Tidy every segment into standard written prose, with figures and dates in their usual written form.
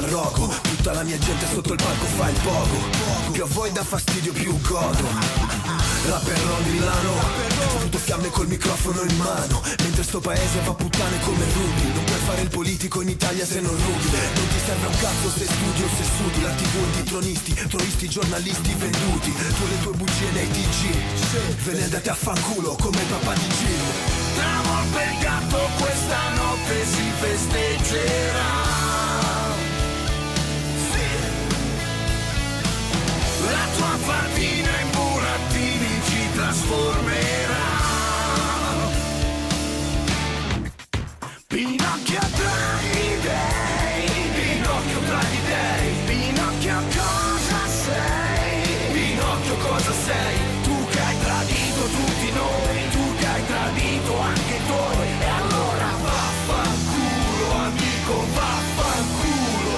al rogo. Tutta la mia gente sotto il palco fa il pogo. Più a voi dà fastidio più godo. Rapperò a Milano, sputo fiamme col microfono in mano. Mentre sto paese va a puttane come Ruby. Non puoi fare il politico in Italia se non rubi. Non ti serve un cazzo se studi o se sudi. La TV di tronisti, troisti, giornalisti venduti. Tu le tue bugie nei TG, ve ne andate a fanculo come il papà di Gino. Tra morte e gatto questa notte si festeggerà. Sì. La tua fardina in burattini ci trasformerà. Pinocchio tra i dei, Pinocchio tra i dei, Pinocchio cosa sei? Pinocchio cosa sei? Tu che hai tradito tutti noi, tu che hai tradito anche i tuoi. E allora vaffanculo amico, vaffanculo.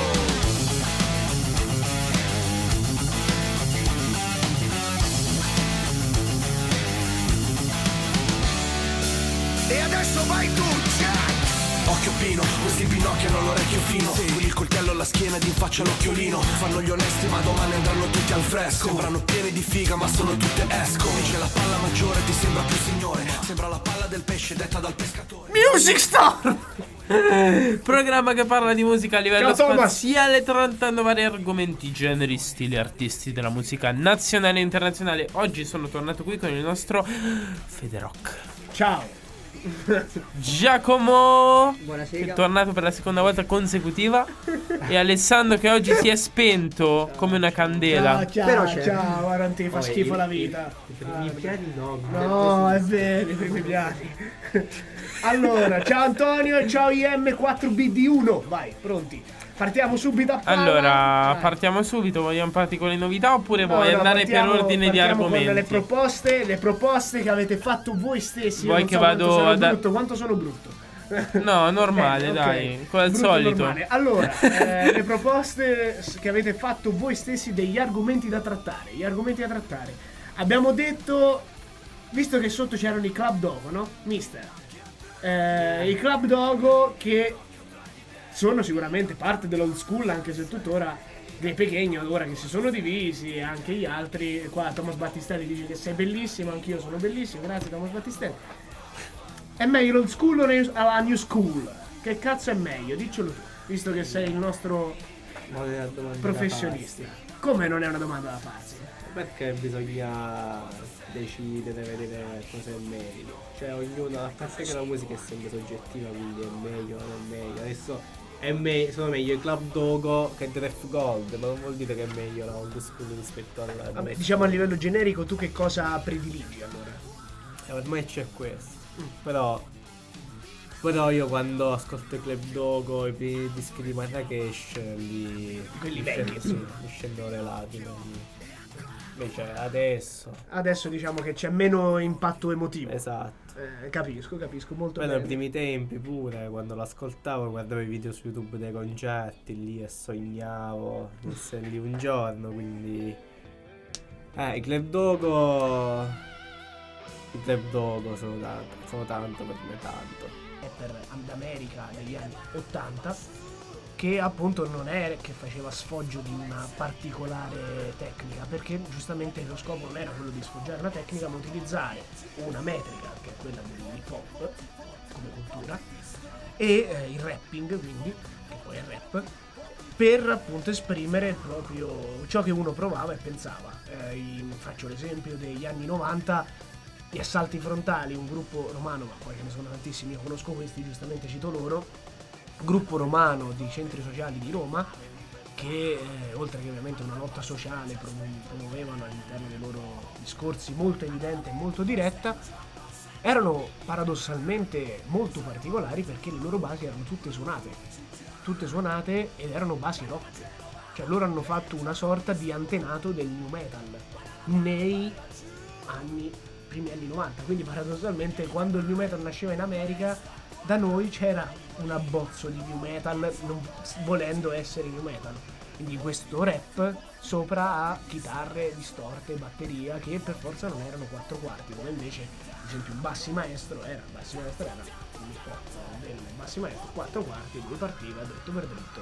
E adesso vai tu, Jack! Occhio Pino, questi Pinocchio hanno l'orecchio fino. Sì. Il coltello alla schiena ed in faccia l'occhiolino. Fanno gli onesti ma domani andranno tutti al fresco. Sembrano pieni di figa ma sono tutte esco. Dice la palla maggiore ti sembra più signore. Sembra la palla del pesce detta dal pescatore. Music Star! Programma che parla di musica a livello spaziale, trattando vari argomenti, generi, stili, artisti della musica nazionale e internazionale. Oggi sono tornato qui con il nostro Federock. Ciao Giacomo, buonasera, che è tornato per la seconda volta consecutiva. E Alessandro, che oggi si è spento come una candela. Ciao, ciao, guarda, non ti fa schifo la vita. I primi piani no, è vero, i primi piani. Allora, ciao Antonio, ciao IM4BD1. Vai, pronti. Partiamo subito a palla. Allora, partiamo subito. Vogliamo partire con le novità oppure vuoi andare per ordine di argomenti? Con le proposte che avete fatto voi stessi. Vuoi che vado quanto sono brutto? No, normale, dai, come al solito. Normale. Allora, le proposte che avete fatto voi stessi degli argomenti da trattare. Gli argomenti da trattare. Abbiamo detto, visto che sotto c'erano i Club Dogo, no? Mister. I Club Dogo che sono sicuramente parte dell'old school, anche se tuttora dei Pechegno, ora che si sono divisi, e anche gli altri. Qua Thomas Battistelli dice che sei bellissimo, anch'io sono bellissimo, grazie Thomas Battistelli. È meglio l'old school o la new school? Che cazzo è meglio? Diccelo tu, visto che sei il nostro professionista. Come non è una domanda da farsi? Perché bisogna decidere, vedere cosa è meglio. Cioè ognuno, a parte che la musica è sempre soggettiva, quindi è meglio o non è meglio. Adesso sono meglio i Club Dogo che Def Gold, ma non vuol dire che è meglio la old school rispetto alla... Vabbè, diciamo a livello generico, tu che cosa prediligi allora? Ormai c'è questo. Però io quando ascolto i Club Dogo, i dischi di Marrakesh, quelli vecchi, mi scendono le lacrime. Invece adesso diciamo che c'è meno impatto emotivo. Esatto. Capisco molto bene. bene. Nei primi tempi pure, quando l'ascoltavo, guardavo i video su YouTube dei concerti lì e sognavo di essere lì un giorno, quindi i Club Dogo sono tanto per me, tanto. È per America degli anni 80, che appunto non è che faceva sfoggio di una particolare tecnica, perché giustamente lo scopo non era quello di sfoggiare una tecnica, ma utilizzare una metrica, che è quella dell'hip hop come cultura, e il rapping, quindi, che poi è rap, per appunto esprimere il proprio, ciò che uno provava e pensava. Faccio l'esempio degli anni 90, gli Assalti Frontali, un gruppo romano, ma poi ce ne sono tantissimi, io conosco questi, giustamente cito loro, gruppo romano di centri sociali di Roma, che oltre che ovviamente una lotta sociale promuovevano all'interno dei loro discorsi molto evidente e molto diretta, erano paradossalmente molto particolari perché le loro basi erano tutte suonate ed erano basi rock. Cioè loro hanno fatto una sorta di antenato del new metal nei primi anni 90, quindi paradossalmente quando il new metal nasceva in America da noi c'era un abbozzo di new metal, non volendo essere new metal. Quindi questo rap sopra a chitarre distorte, batteria, che per forza non erano 4 quarti, come invece ad esempio il Bassi Maestro era uno spot del Bassi Maestro, 4 quarti, lui partiva dritto per dritto.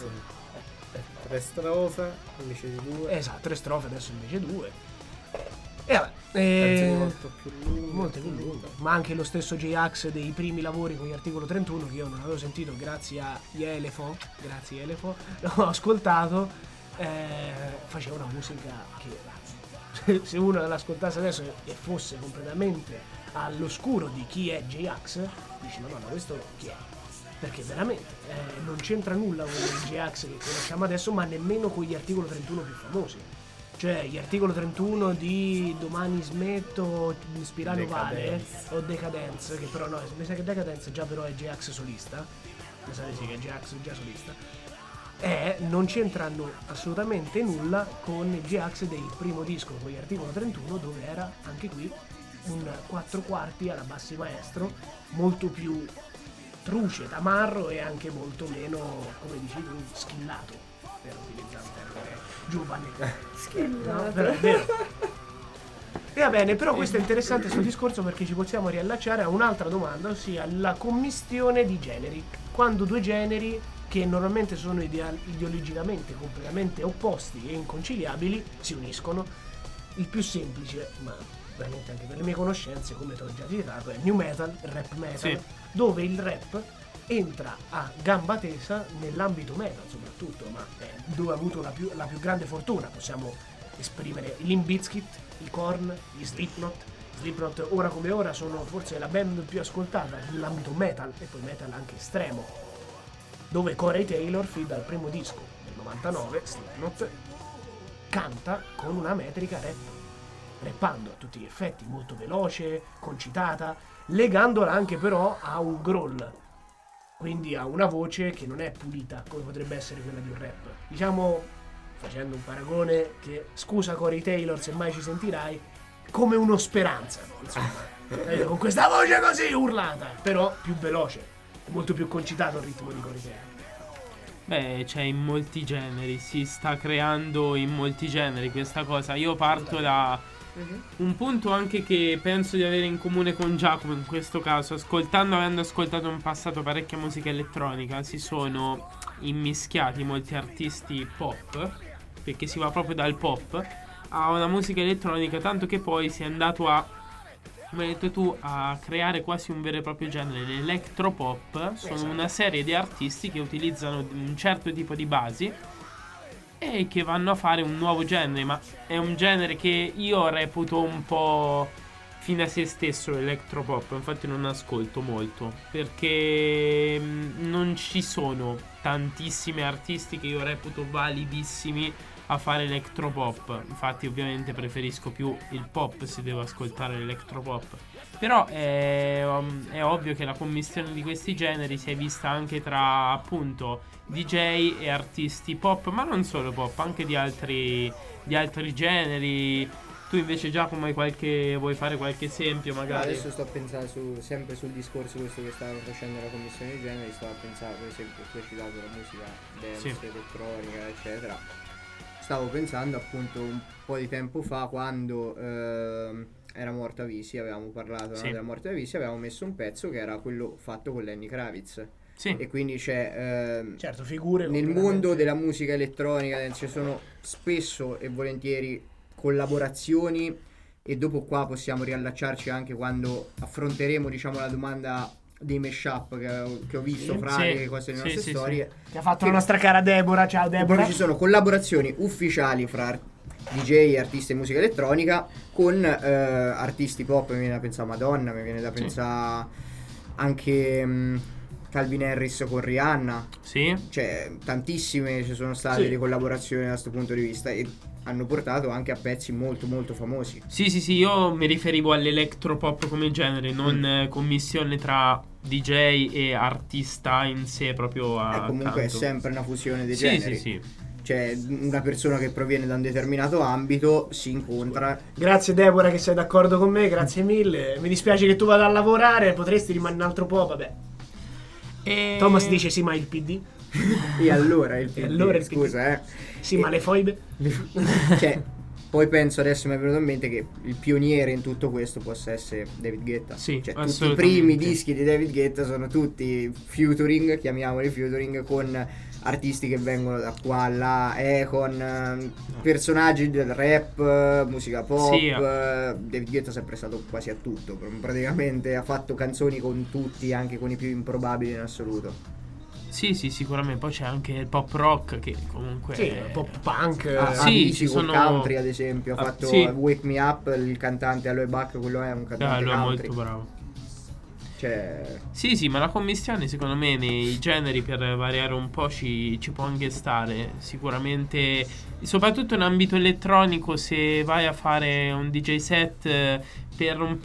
3 strofe invece di 2. Esatto, 3 strofe adesso invece 2. E vabbè, molto più lungo. ma anche lo stesso J-Ax dei primi lavori con gli Articolo 31, che io non avevo sentito grazie a Elefo, l'ho ascoltato, faceva una musica che se uno l'ascoltasse adesso e fosse completamente all'oscuro di chi è J-Ax, dici madonna, questo chi è? Perché veramente non c'entra nulla con il J-Ax che conosciamo adesso, ma nemmeno con gli Articolo 31 più famosi. Cioè gli Articolo 31 di Domani Smetto, Spirale Ovale o Decadence, che però no, mi sa che Decadence già però è J-Ax solista, mi sa sì che è J-Ax già solista, non c'entrano assolutamente nulla con il J-Ax del primo disco con gli Articolo 31, dove era anche qui un 4 quarti alla Bassi Maestro, molto più truce, tamarro e anche molto meno, come dici tu, schillato, per utilizzare un termine giovane. Schillato. No, però è vero. E va bene, però questo è interessante sul discorso perché ci possiamo riallacciare a un'altra domanda, ossia la commistione di generi. Quando due generi che normalmente sono ideologicamente completamente opposti e inconciliabili si uniscono, il più semplice, ma veramente anche per le mie conoscenze, come ti ho già citato, è new metal, rap metal, sì, dove il rap entra a gamba tesa nell'ambito metal soprattutto, ma dove ha avuto la più grande fortuna. Possiamo esprimere i Limp Bizkit, i Korn, gli Slipknot ora come ora sono forse la band più ascoltata nell'ambito metal, e poi metal anche estremo, dove Corey Taylor, fin dal primo disco del 99, Slipknot, canta con una metrica rappando a tutti gli effetti, molto veloce, concitata, legandola anche però a un growl, quindi ha una voce che non è pulita come potrebbe essere quella di un rap. Diciamo, facendo un paragone che, scusa Corey Taylor se mai ci sentirai, come uno Speranza, insomma, con questa voce così urlata, però più veloce, molto più concitato il ritmo di Corey Taylor. Beh, c'è in molti generi, si sta creando in molti generi questa cosa. Io parto da un punto anche che penso di avere in comune con Giacomo in questo caso, avendo ascoltato in passato parecchia musica elettronica, si sono immischiati molti artisti pop, perché si va proprio dal pop a una musica elettronica, tanto che poi si è andato a, come hai detto tu, a creare quasi un vero e proprio genere. L'electropop sono una serie di artisti che utilizzano un certo tipo di basi e che vanno a fare un nuovo genere, ma è un genere che io reputo un po' fine a se stesso, l'electropop. Infatti non ascolto molto, perché non ci sono tantissimi artisti che io reputo validissimi a fare electropop. Infatti ovviamente preferisco più il pop se devo ascoltare l'electropop. Però è ovvio che la commistione di questi generi si è vista anche tra appunto DJ e artisti pop, ma non solo pop, anche di altri generi. Tu invece Giacomo vuoi fare qualche esempio magari? Adesso sto a pensare sempre sul discorso questo che stavo facendo la commissione di generi, stavo a pensare per esempio, tu hai citato la musica dance, elettronica eccetera. Stavo pensando appunto un po' di tempo fa quando era morta Avicii, avevamo parlato della morte di Avicii, avevamo messo un pezzo che era quello fatto con Lenny Kravitz. Sì. E quindi c'è certo, figure nel mondo della musica elettronica ci sono spesso e volentieri collaborazioni, e dopo qua possiamo riallacciarci anche quando affronteremo, diciamo, la domanda dei mashup che ho visto fra le cose delle nostre storie, che ha fatto la nostra cara Deborah. Ciao Deborah. Poi ci sono collaborazioni ufficiali fra DJ e artisti di musica elettronica con artisti pop. Mi viene da pensare Madonna, mi viene da pensare anche Calvin Harris con Rihanna. Sì. Cioè tantissime ci sono state le collaborazioni da questo punto di vista, e hanno portato anche a pezzi molto molto famosi. Sì, io mi riferivo all'electropop come genere, non commissione tra DJ e artista in sé proprio comunque canto. è sempre una fusione dei generi. Sì. Cioè una persona che proviene da un determinato ambito si incontra. Grazie Deborah che sei d'accordo con me, grazie mille. Mi dispiace che tu vada a lavorare, potresti rimanere un altro po', vabbè. Thomas dice sì, ma il PD? E allora il PD, allora il scusa, Sì, ma le foibe? Cioè, poi penso, adesso mi è venuto in mente che il pioniere in tutto questo possa essere David Guetta. Sì, cioè, tutti i primi dischi di David Guetta sono tutti featuring, chiamiamoli featuring, con artisti che vengono da qua là, con personaggi del rap, musica pop. Sì. David Guetta è sempre stato quasi a tutto, praticamente ha fatto canzoni con tutti, anche con i più improbabili in assoluto. Sì, sicuramente. Poi c'è anche il pop rock che comunque sì, pop punk. Sì, ci sono country, ad esempio. Ha fatto sì. Wake Me Up, il cantante Aloe Buck, quello è un cantante lui country. è molto bravo. Cioè... Sì, ma la commistione secondo me nei generi, per variare un po', ci può anche stare. Sicuramente, soprattutto in ambito elettronico, se vai a fare un DJ set per un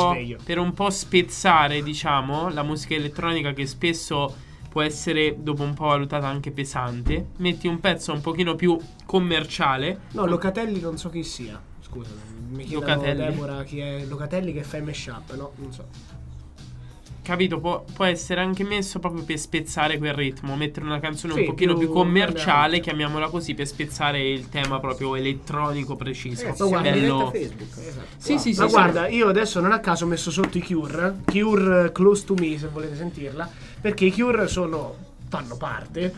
po' spezzare, diciamo, la musica elettronica, che spesso può essere dopo un po' valutata anche pesante, metti un pezzo un pochino più commerciale. No, Locatelli non so chi sia, scusa, mi chiedono Deborah chi è Locatelli che fa i mashup, no? Non so. Capito, può essere anche messo proprio per spezzare quel ritmo, mettere una canzone un pochino più commerciale, chiamiamola così, per spezzare il tema proprio elettronico preciso. Bello. Facebook. Esatto. Sì, ma guarda, io adesso non a caso ho messo sotto i Cure Close to Me, se volete sentirla, perché i Cure fanno parte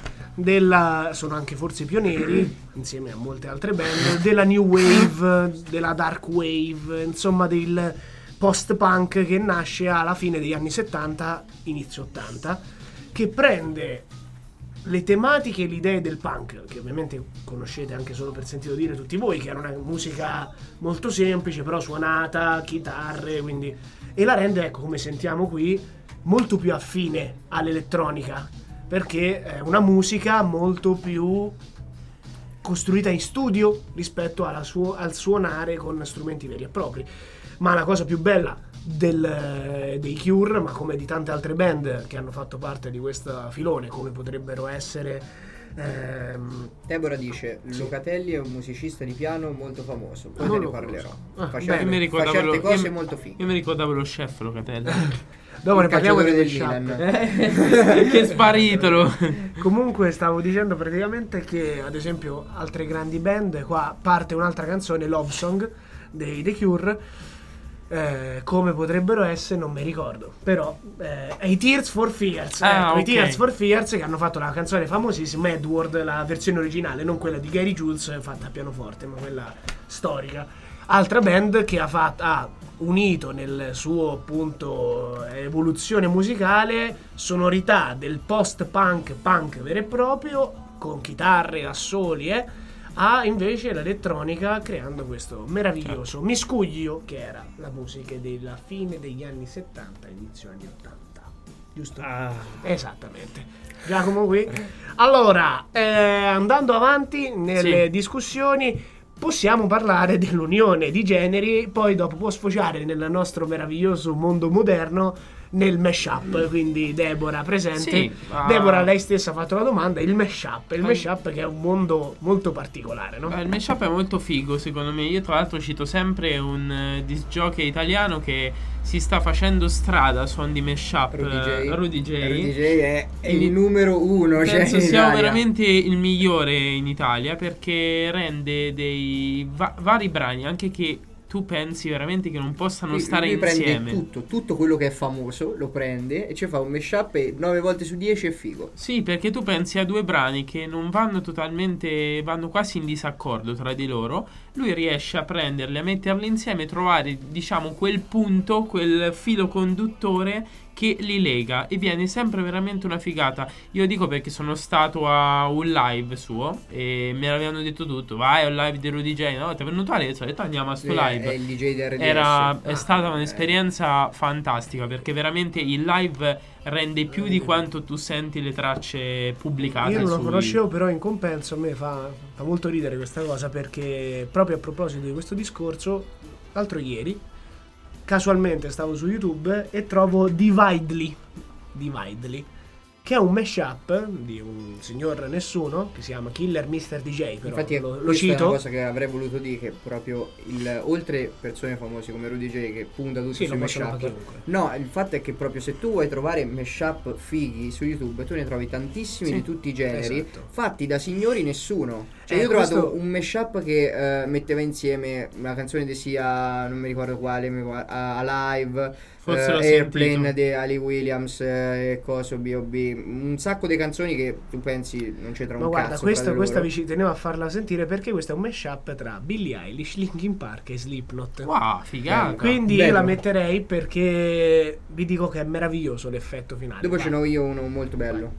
sono anche forse pionieri, insieme a molte altre band, della New Wave, della Dark Wave, insomma del post-punk che nasce alla fine degli anni 70, inizio 80, che prende le tematiche e le idee del punk, che ovviamente conoscete anche solo per sentito dire tutti voi, che era una musica molto semplice però suonata, chitarre, quindi, e la rende, ecco, come sentiamo qui, molto più affine all'elettronica, perché è una musica molto più costruita in studio rispetto al suonare con strumenti veri e propri. Ma la cosa più bella dei Cure, ma come di tante altre band che hanno fatto parte di questo filone, come potrebbero essere Deborah dice Locatelli è un musicista di piano molto famoso, poi te ne parlerò. Fa certe cose molto fighe. Io mi ricordavo lo chef Locatelli. Dopo ne parliamo del Milan. Che è sparito. Comunque stavo dicendo praticamente che, ad esempio, altre grandi band, qua parte un'altra canzone, Love Song dei The Cure, come potrebbero essere non mi ricordo, però i Tears for Fears, i Tears for Fears, che hanno fatto la canzone famosissima Edward, la versione originale, non quella di Gary Jules fatta a pianoforte, ma quella storica. Altra band che ha unito nel suo appunto evoluzione musicale sonorità del post-punk, punk vero e proprio, con chitarre, assoli, ha invece l'elettronica, creando questo meraviglioso miscuglio che era la musica della fine degli anni 70, inizio anni 80. Giusto? Esattamente. Giacomo qui. Allora, andando avanti nelle discussioni, possiamo parlare dell'unione di generi, poi dopo può sfociare nel nostro meraviglioso mondo moderno nel mashup, quindi Deborah presente. Sì, Deborah, lei stessa ha fatto la domanda, il mashup che è un mondo molto particolare, no? Il mashup è molto figo secondo me. Io tra l'altro cito sempre un disc jockey italiano che si sta facendo strada a suon di mashup, Rudy J è il numero uno, penso sia veramente il migliore in Italia, perché rende dei vari brani anche che tu pensi veramente che non possano stare insieme. Prende tutto quello che è famoso, lo prende e ci fa un mashup e 9 volte su 10 è figo. Sì, perché tu pensi a due brani che non vanno totalmente, vanno quasi in disaccordo tra di loro. Lui riesce a prenderli, a metterli insieme, trovare, diciamo, quel punto, quel filo conduttore che li lega, e viene sempre veramente una figata. Io dico perché sono stato a un live suo e mi avevano detto tutto, vai a un live di Rudy J, no? Ti è venuto Alessio, ho detto andiamo a sto live. È il DJ di RDS. È stata un'esperienza fantastica, perché veramente il live rende più di quanto tu senti le tracce pubblicate. Io non lo conoscevo, però in compenso a me fa molto ridere questa cosa, perché proprio a proposito di questo discorso, l'altro ieri casualmente stavo su YouTube e trovo Dividely, che è un mashup di un signor nessuno che si chiama Killer Mr. DJ, però infatti lo cito. È una cito. cosa che avrei voluto dire, che proprio oltre persone famose come Rudy J che punta tutto Sì, sui lo possono mashup. fare chiunque. No, il fatto è che proprio se tu vuoi trovare mashup fighi su YouTube, tu ne trovi tantissimi Sì, di tutti i generi, esatto. fatti da signori nessuno. Cioè io ho trovato questo- un mashup che metteva insieme una canzone di Sia, non mi ricordo quale, Alive, Forse l'ho Airplane sentito. di Ali Williams e coso B.O.B. Un sacco di canzoni che tu pensi non c'entrano Ma un guarda, cazzo fra di questa loro. vi tenevo a farla sentire perché questo è un mashup tra Billie Eilish, Linkin Park e Slipknot. Wow, figata. Quindi Bello. io la metterei perché vi dico che è meraviglioso l'effetto finale. Dopo Va. ce n'ho io uno molto bello.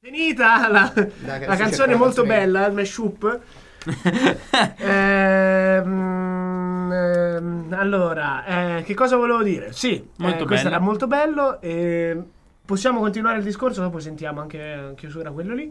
Finita la canzone molto bella, il mashup. Allora, che cosa volevo dire? Sì, questo era molto bello. Possiamo continuare il discorso, dopo sentiamo anche in chiusura quello lì.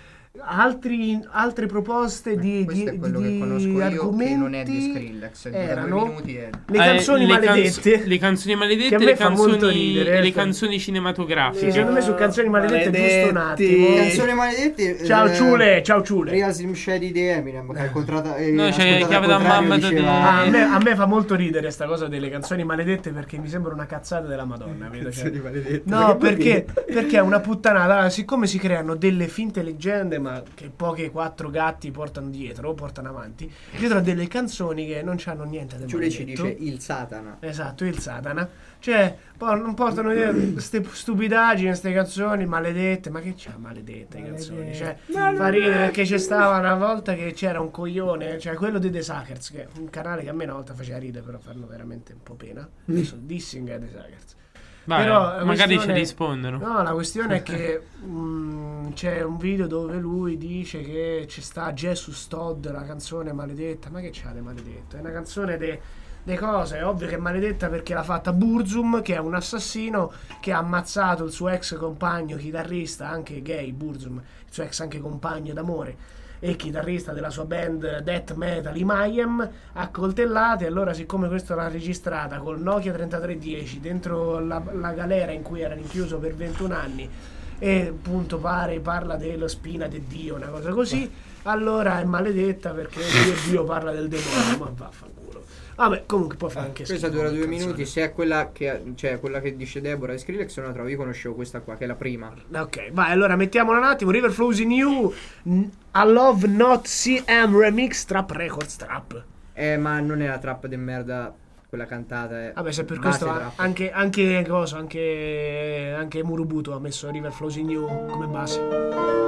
Altre proposte di argomenti che non è di Skrillex, erano le canzoni maledette. Le canzoni maledette, che a me fa molto ridere, le canzoni cinematografiche. Secondo me su canzoni maledette giusto un attimo. Canzoni maledette. Ciao Ciule. Real Slim Shady di Eminem che ha incontrato. No, c'è chiave da mamma a me fa molto ridere sta cosa delle canzoni maledette, perché mi sembra una cazzata della Madonna. No, perché è una puttanata. Siccome si creano delle finte leggende, ma che poche 4 gatti portano avanti dietro a delle canzoni che non c'hanno niente da Giulia ci dice il Satana. Esatto, il Satana. Cioè, non portano queste stupidaggini, queste canzoni maledette. Ma che c'ha maledette canzoni? Cioè, fa ridere perché c'è stava una volta che c'era un coglione, cioè quello di The Suckers, che è un canale che a me una volta faceva ridere, però fanno veramente un po' pena. Adesso dissing The Suckers. Vabbè, però magari ci rispondono. No, la questione è che c'è un video dove lui dice che ci sta Jesus Todd, la canzone maledetta. Ma che c'ha di maledetto? È una canzone de cose. È ovvio che è maledetta perché l'ha fatta Burzum, che è un assassino che ha ammazzato il suo ex compagno chitarrista, anche gay, Burzum, il suo ex anche compagno d'amore e chitarrista della sua band death metal, i Mayhem, a coltellate. Allora, siccome questo l'ha registrata col Nokia 3310 dentro la galera in cui era rinchiuso per 21 anni, e appunto parla dello spina di Dio, una cosa così, allora è maledetta perché Dio parla del demonio. Ma vaffanculo. Vabbè, comunque può fare anche questa dura 2 minuti. Se è quella che dice Deborah di Skrillex, non la trovo. Io conoscevo questa qua, che è la prima. Ok, vai, allora mettiamola un attimo. River Flows in You, I Love Not CM Remix, Trap Records, Trap. Ma non è la trap de merda quella cantata. Vabbè, se per questo anche Murubuto ha messo River Flows in You come base.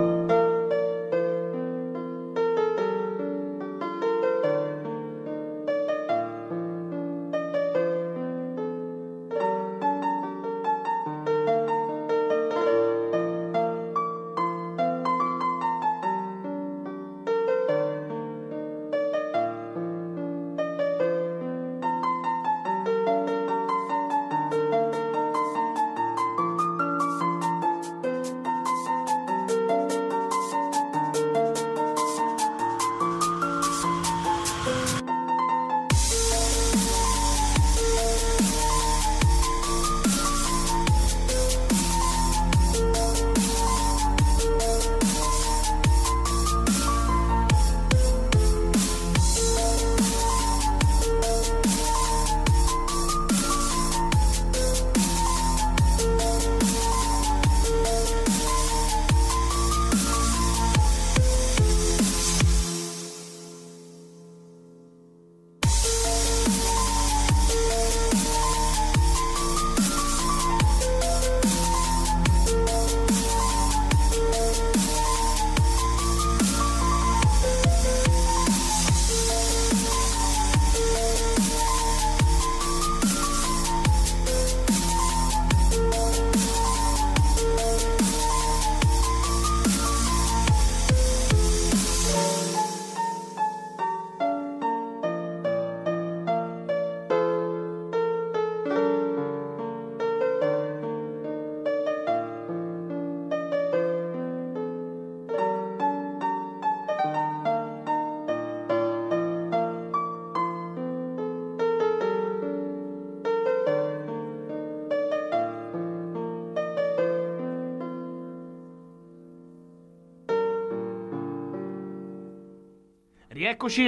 Rieccoci,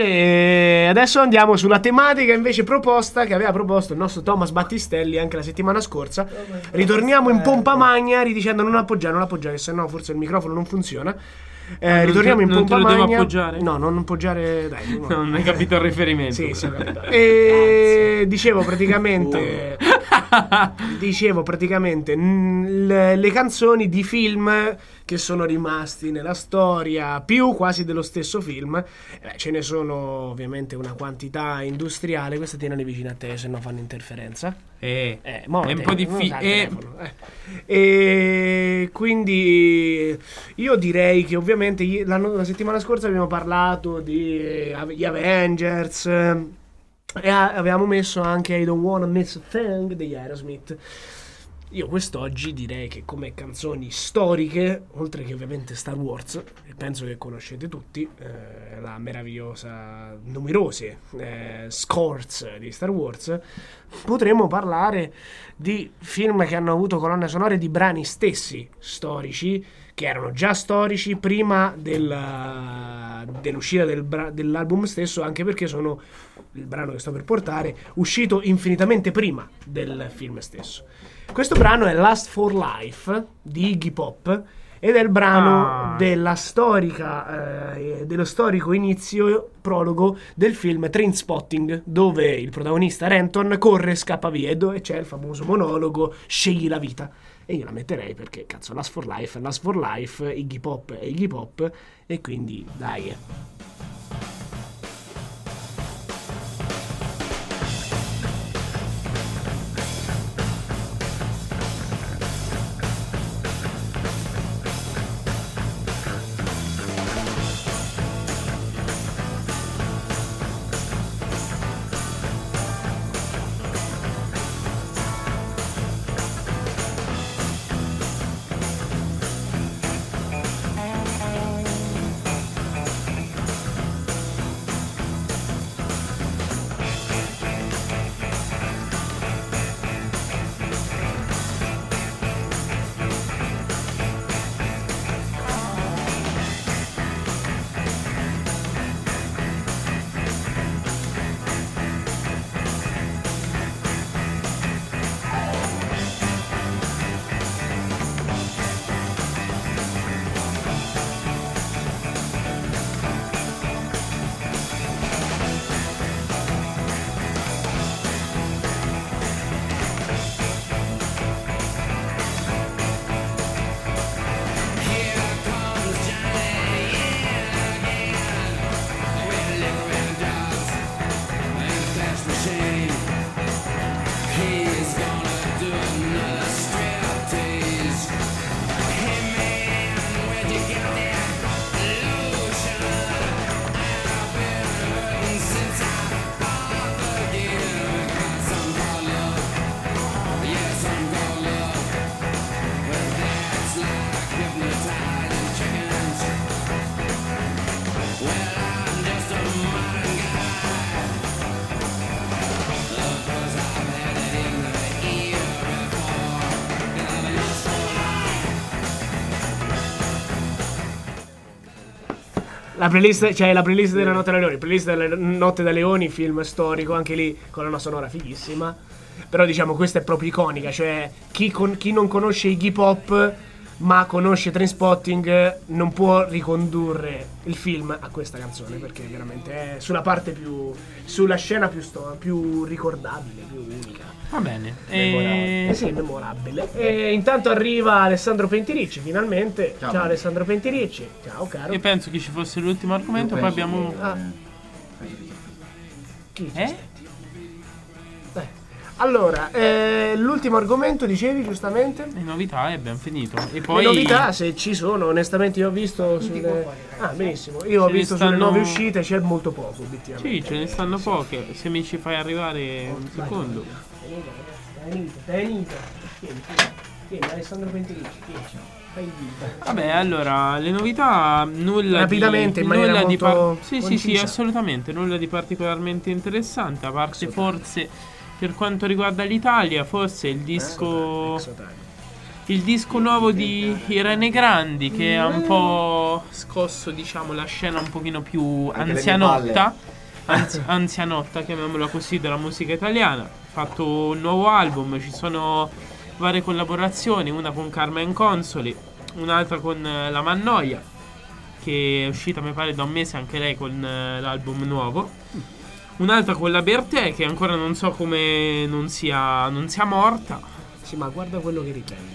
e adesso andiamo sulla tematica invece proposta, che aveva proposto il nostro Thomas Battistelli anche la settimana scorsa. Ritorniamo in pompa magna ridicendo non appoggiare, che sennò forse il microfono non funziona. Ritorniamo in pompa magna. Non devo appoggiare? No, non appoggiare, dai. Non hai capito il riferimento. Sì, ho capito. E dicevo praticamente Dicevo praticamente le canzoni di film che sono rimasti nella storia, più quasi dello stesso film. Ce ne sono ovviamente una quantità industriale. Queste tienili vicino a te, se no fanno interferenza. È un po' difficile. E quindi io direi che ovviamente la settimana scorsa abbiamo parlato di gli Avengers e avevamo messo anche I Don't Wanna Miss a Thing degli Aerosmith. Io quest'oggi direi che come canzoni storiche, oltre che ovviamente Star Wars, e penso che conoscete tutti, la meravigliosa, numerose scores di Star Wars, potremmo parlare di film che hanno avuto colonne sonore di brani stessi storici, che erano già storici prima dell'uscita dell'album stesso, anche perché sono il brano che sto per portare uscito infinitamente prima del film stesso. Questo brano è Lust for Life di Iggy Pop ed è il brano dello storico inizio prologo del film Trainspotting, dove il protagonista Renton corre e scappa via e dove c'è il famoso monologo "scegli la vita". E io la metterei perché cazzo, Lust for Life, Iggy Pop è Iggy Pop, e quindi dai. La playlist, cioè la playlist della Notte da Leoni, playlist della Notte da Leoni, film storico, anche lì con una sonora fighissima. Però diciamo questa è proprio iconica, cioè chi non conosce Iggy Pop ma conosce Trainspotting non può ricondurre il film a questa canzone, perché veramente è sulla parte sulla scena più ricordabile, più unica. Va bene. Sì, memorabile. E intanto arriva Alessandro Pentiricci, finalmente. Ciao Alessandro Pentiricci. Ciao caro. Io penso che ci fosse l'ultimo argomento, poi abbiamo... Chi? Allora, l'ultimo argomento dicevi giustamente? Le novità, e abbiamo finito. E poi... Le novità, se ci sono, onestamente io ho visto sulle... benissimo. Io ho visto sulle nuove uscite, c'è molto poco, obiettivamente. Sì, ce ne stanno poche. Se mi ci fai arrivare un secondo. Tieni, Alessandro Pentiricci, vabbè, allora, le novità, nulla rapidamente, di, in maniera nulla molto sì, assolutamente, nulla di particolarmente interessante, a parte forse per quanto riguarda l'Italia, forse il disco nuovo di Irene Grandi, che ha un po' scosso, diciamo, la scena un pochino più anzianotta, chiamiamola così, della musica italiana. Ha fatto un nuovo album, ci sono varie collaborazioni, una con Carmen Consoli, un'altra con La Mannoia, che è uscita mi pare da un mese anche lei con l'album nuovo. un'altra con la Bertè che ancora non so come non sia morta. Sì, ma guarda quello che riprende.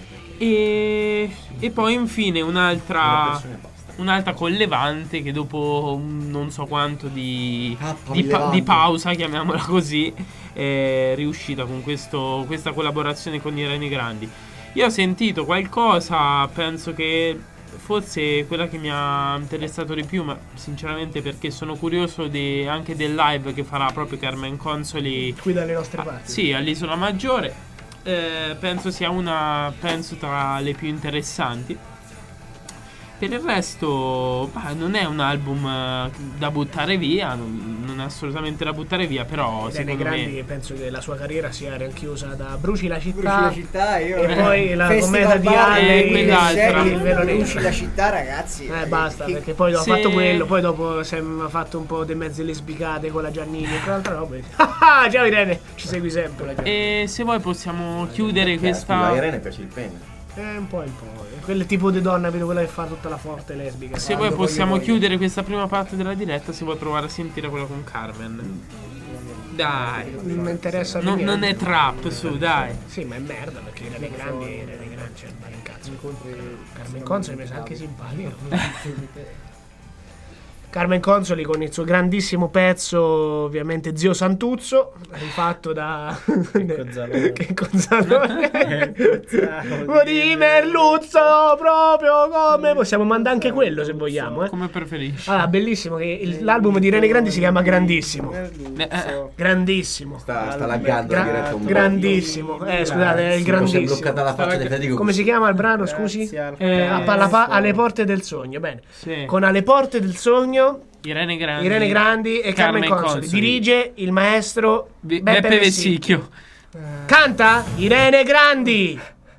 E poi infine un'altra con Levante che dopo non so quanto di pausa, chiamiamola così, è riuscita con questa collaborazione con i Reni Grandi. Io ho sentito qualcosa, penso che forse quella che mi ha interessato di più, ma sinceramente perché sono curioso anche del live che farà proprio Carmen Consoli qui dalle nostre parti. Sì, all'Isola Maggiore. Penso sia tra le più interessanti. Per il resto non è un album da buttare via, non è assolutamente da buttare via, però secondo me penso che la sua carriera sia rinchiusa da Bruci la città, Bruci la città e poi la commedia di Ale e quell'altra. Bruci la città, ragazzi. Basta, perché poi dopo ha fatto quello, poi dopo ha fatto un po' di mezze lesbicate con la Giannini e quell'altra roba. Ciao Irene, ci segui sempre. E se vuoi possiamo chiudere questa. A Irene piace il pene. Un po'. Quel tipo di donna, vedo quella che fa tutta la forte lesbica. Se vuoi possiamo chiudere questa prima parte della diretta. Si può provare a sentire quella con Carmen. Dai, non mi interessa. Non è trap, su, dai. Sì, ma è merda perché Irene Grandi c'è il male in cazzo. Carmen Consoli mi sa anche simpatico. Carmen Consoli con il suo grandissimo pezzo, ovviamente Zio Santuzzo, rifatto da che Cozzalone. Di Merluzzo, proprio come possiamo mandare anche quello se vogliamo, come preferisci. Allora, bellissimo che l'album di Irene Grandi si chiama Grandissimo. Grandissimo. Sta laggando la diretta un po'. Grandissimo. Scusate, è il grandissimo. Si è bloccata la faccia di Federico. Come si chiama il brano, scusi? Alle porte del sogno, bene. Sì. Con Alle porte del sogno Irene Grandi e Carmen Consoli. Dirige il maestro Beppe Vessicchio. Canta Irene Grandi.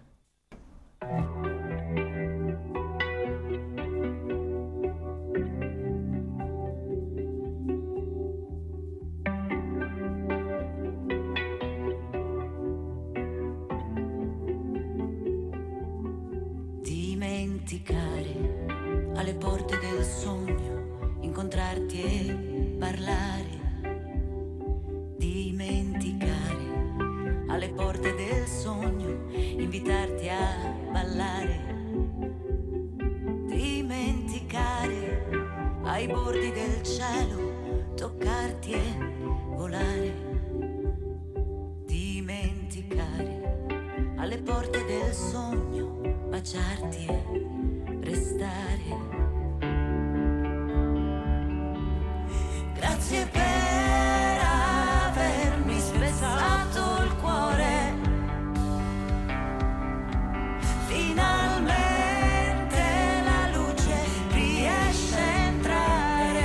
Dimenticare alle porte del sogno, incontrarti e parlare. Dimenticare alle porte del sogno, invitarti a ballare. Dimenticare ai bordi del cielo, toccarti e volare. Dimenticare alle porte del sogno, baciarti e restare. Grazie per avermi spezzato il cuore. Finalmente la luce riesce a entrare.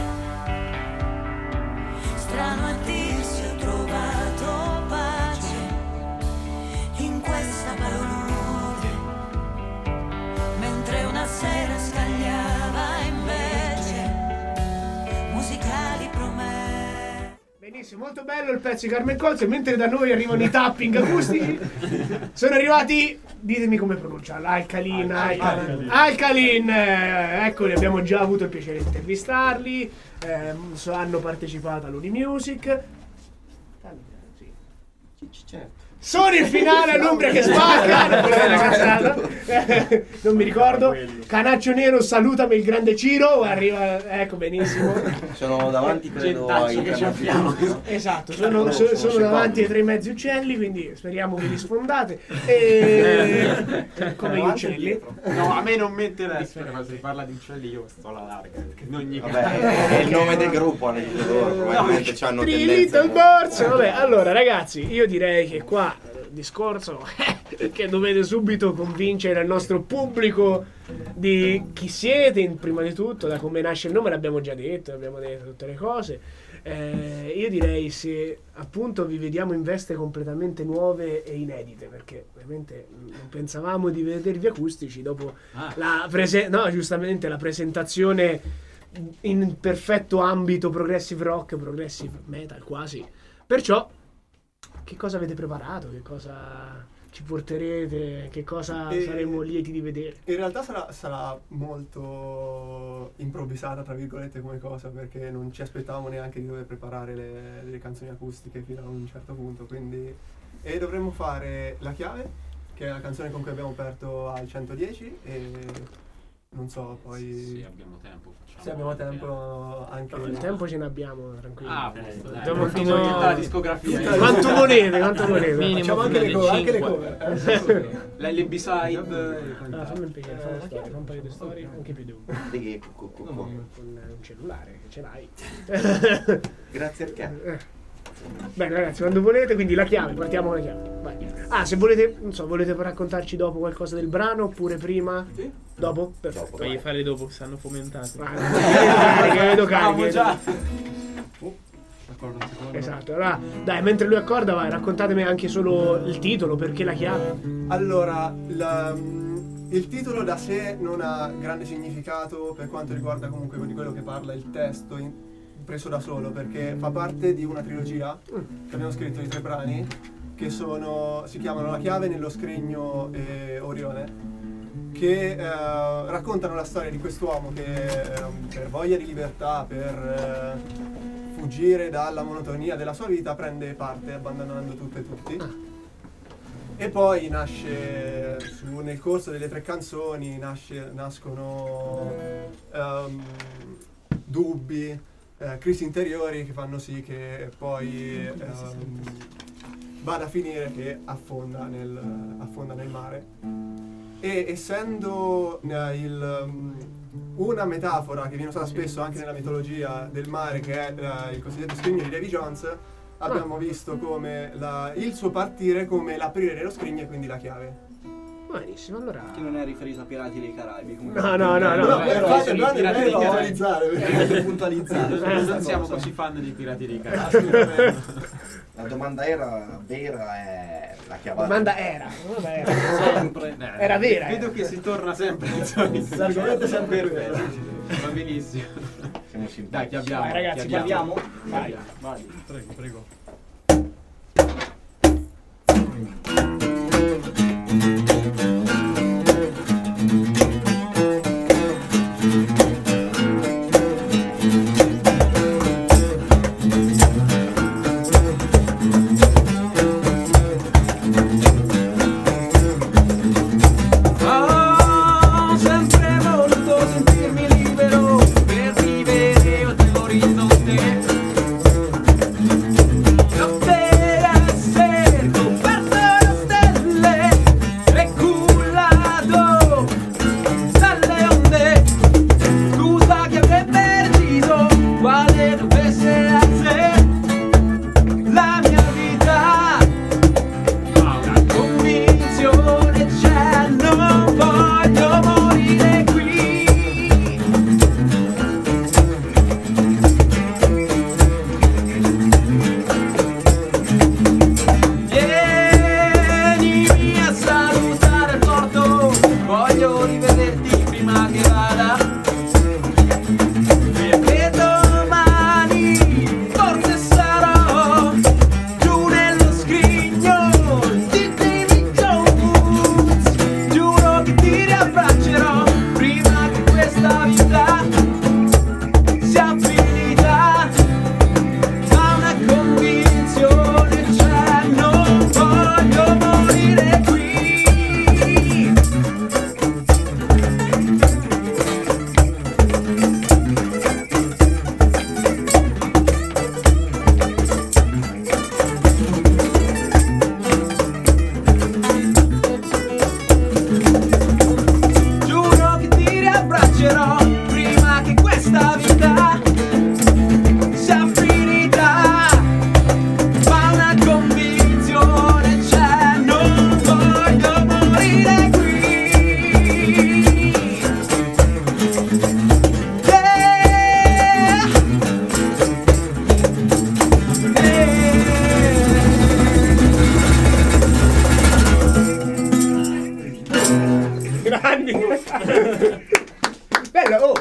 Strano a dirsi, ho trovato pace in questa palude, mentre una sera scagliava invece musicali promesse. Benissimo, molto bello il pezzo di Carmen Consoli, mentre da noi arrivano i tapping acustici. Sono arrivati, ditemi come pronunciarlo, Alcalin. Eccoli, abbiamo già avuto il piacere di intervistarli, hanno partecipato all'Unimusic. Certo. Sono in finale all'Umbria che spacca. Non mi ricordo. Canaccio Nero, salutami il grande Ciro. Arriva, ecco, benissimo. Sono davanti, credo, ai esatto, sono davanti ai 3 mezzi uccelli, quindi speriamo che li sfondate. Come gli uccelli. No, a me non mette l'essere, quando si parla di uccelli io sto alla larga, perché non gli è il nome del gruppo, probabilmente c'hanno Little Birds. Vabbè, allora ragazzi, io direi che qua discorso che dovete subito convincere il nostro pubblico di chi siete, prima di tutto, da come nasce il nome, l'abbiamo già detto, abbiamo detto tutte le cose. Io direi, se appunto vi vediamo in veste completamente nuove e inedite, perché ovviamente non pensavamo di vedervi acustici dopo giustamente la presentazione in perfetto ambito progressive rock, progressive metal quasi. Perciò che cosa avete preparato? Che cosa ci porterete, che cosa saremo lieti di vedere? In realtà sarà molto improvvisata, tra virgolette, come cosa, perché non ci aspettavamo neanche di dover preparare le canzoni acustiche fino a un certo punto, quindi e dovremmo fare La Chiave, che è la canzone con cui abbiamo aperto al 110, e non so, poi Se abbiamo tempo facciamo. se abbiamo tempo anche Il tempo ce ne abbiamo, tranquillo. Dobbiamo finire tutta la discografia. Quanto volete? Minimo facciamo anche le cover. Le B-side. Fammi impegnare, fa una storia, fa un paio di storie, anche più di uno. Di che? Con un cellulare, che ce l'hai. Grazie a te. Bene ragazzi, quando volete, quindi La Chiave, partiamo con La Chiave. Vai. Se volete, non so, volete raccontarci dopo qualcosa del brano oppure prima? Sì. Dopo? Perfetto. Voglio fare dopo, stanno fomentati. Che vedo carichi. già. Esatto, allora dai, mentre lui accorda, vai, raccontatemi anche solo il titolo, perché La Chiave. Allora, il titolo da sé non ha grande significato per quanto riguarda comunque di quello che parla il testo preso da solo, perché fa parte di una trilogia che abbiamo scritto di 3 brani che si chiamano La Chiave, Nello Scrigno e Orione, che raccontano la storia di quest'uomo che per voglia di libertà, per fuggire dalla monotonia della sua vita, prende parte abbandonando tutto e tutti. E poi nasce, nel corso delle 3 canzoni, nascono dubbi, crisi interiori che fanno sì che poi vada a finire che affonda nel mare. E essendo una metafora che viene usata spesso anche nella mitologia del mare, che è il cosiddetto scrigno di Davy Jones, abbiamo visto come il suo partire come l'aprire dello scrigno e quindi la chiave. Benissimo, allora. Che non è riferito a Pirati dei Caraibi. No. puntualizzare. Non siamo così fan dei Pirati dei Caraibi. La domanda vera è la chiavata. La domanda era Sempre. Era vera. Vedo che si torna sempre. L'argomento è sempre vero. Va benissimo. Siamo simpatici. Dai, chiabbiamo. Vai, ragazzi, Chiaviamo? Vai. Prego.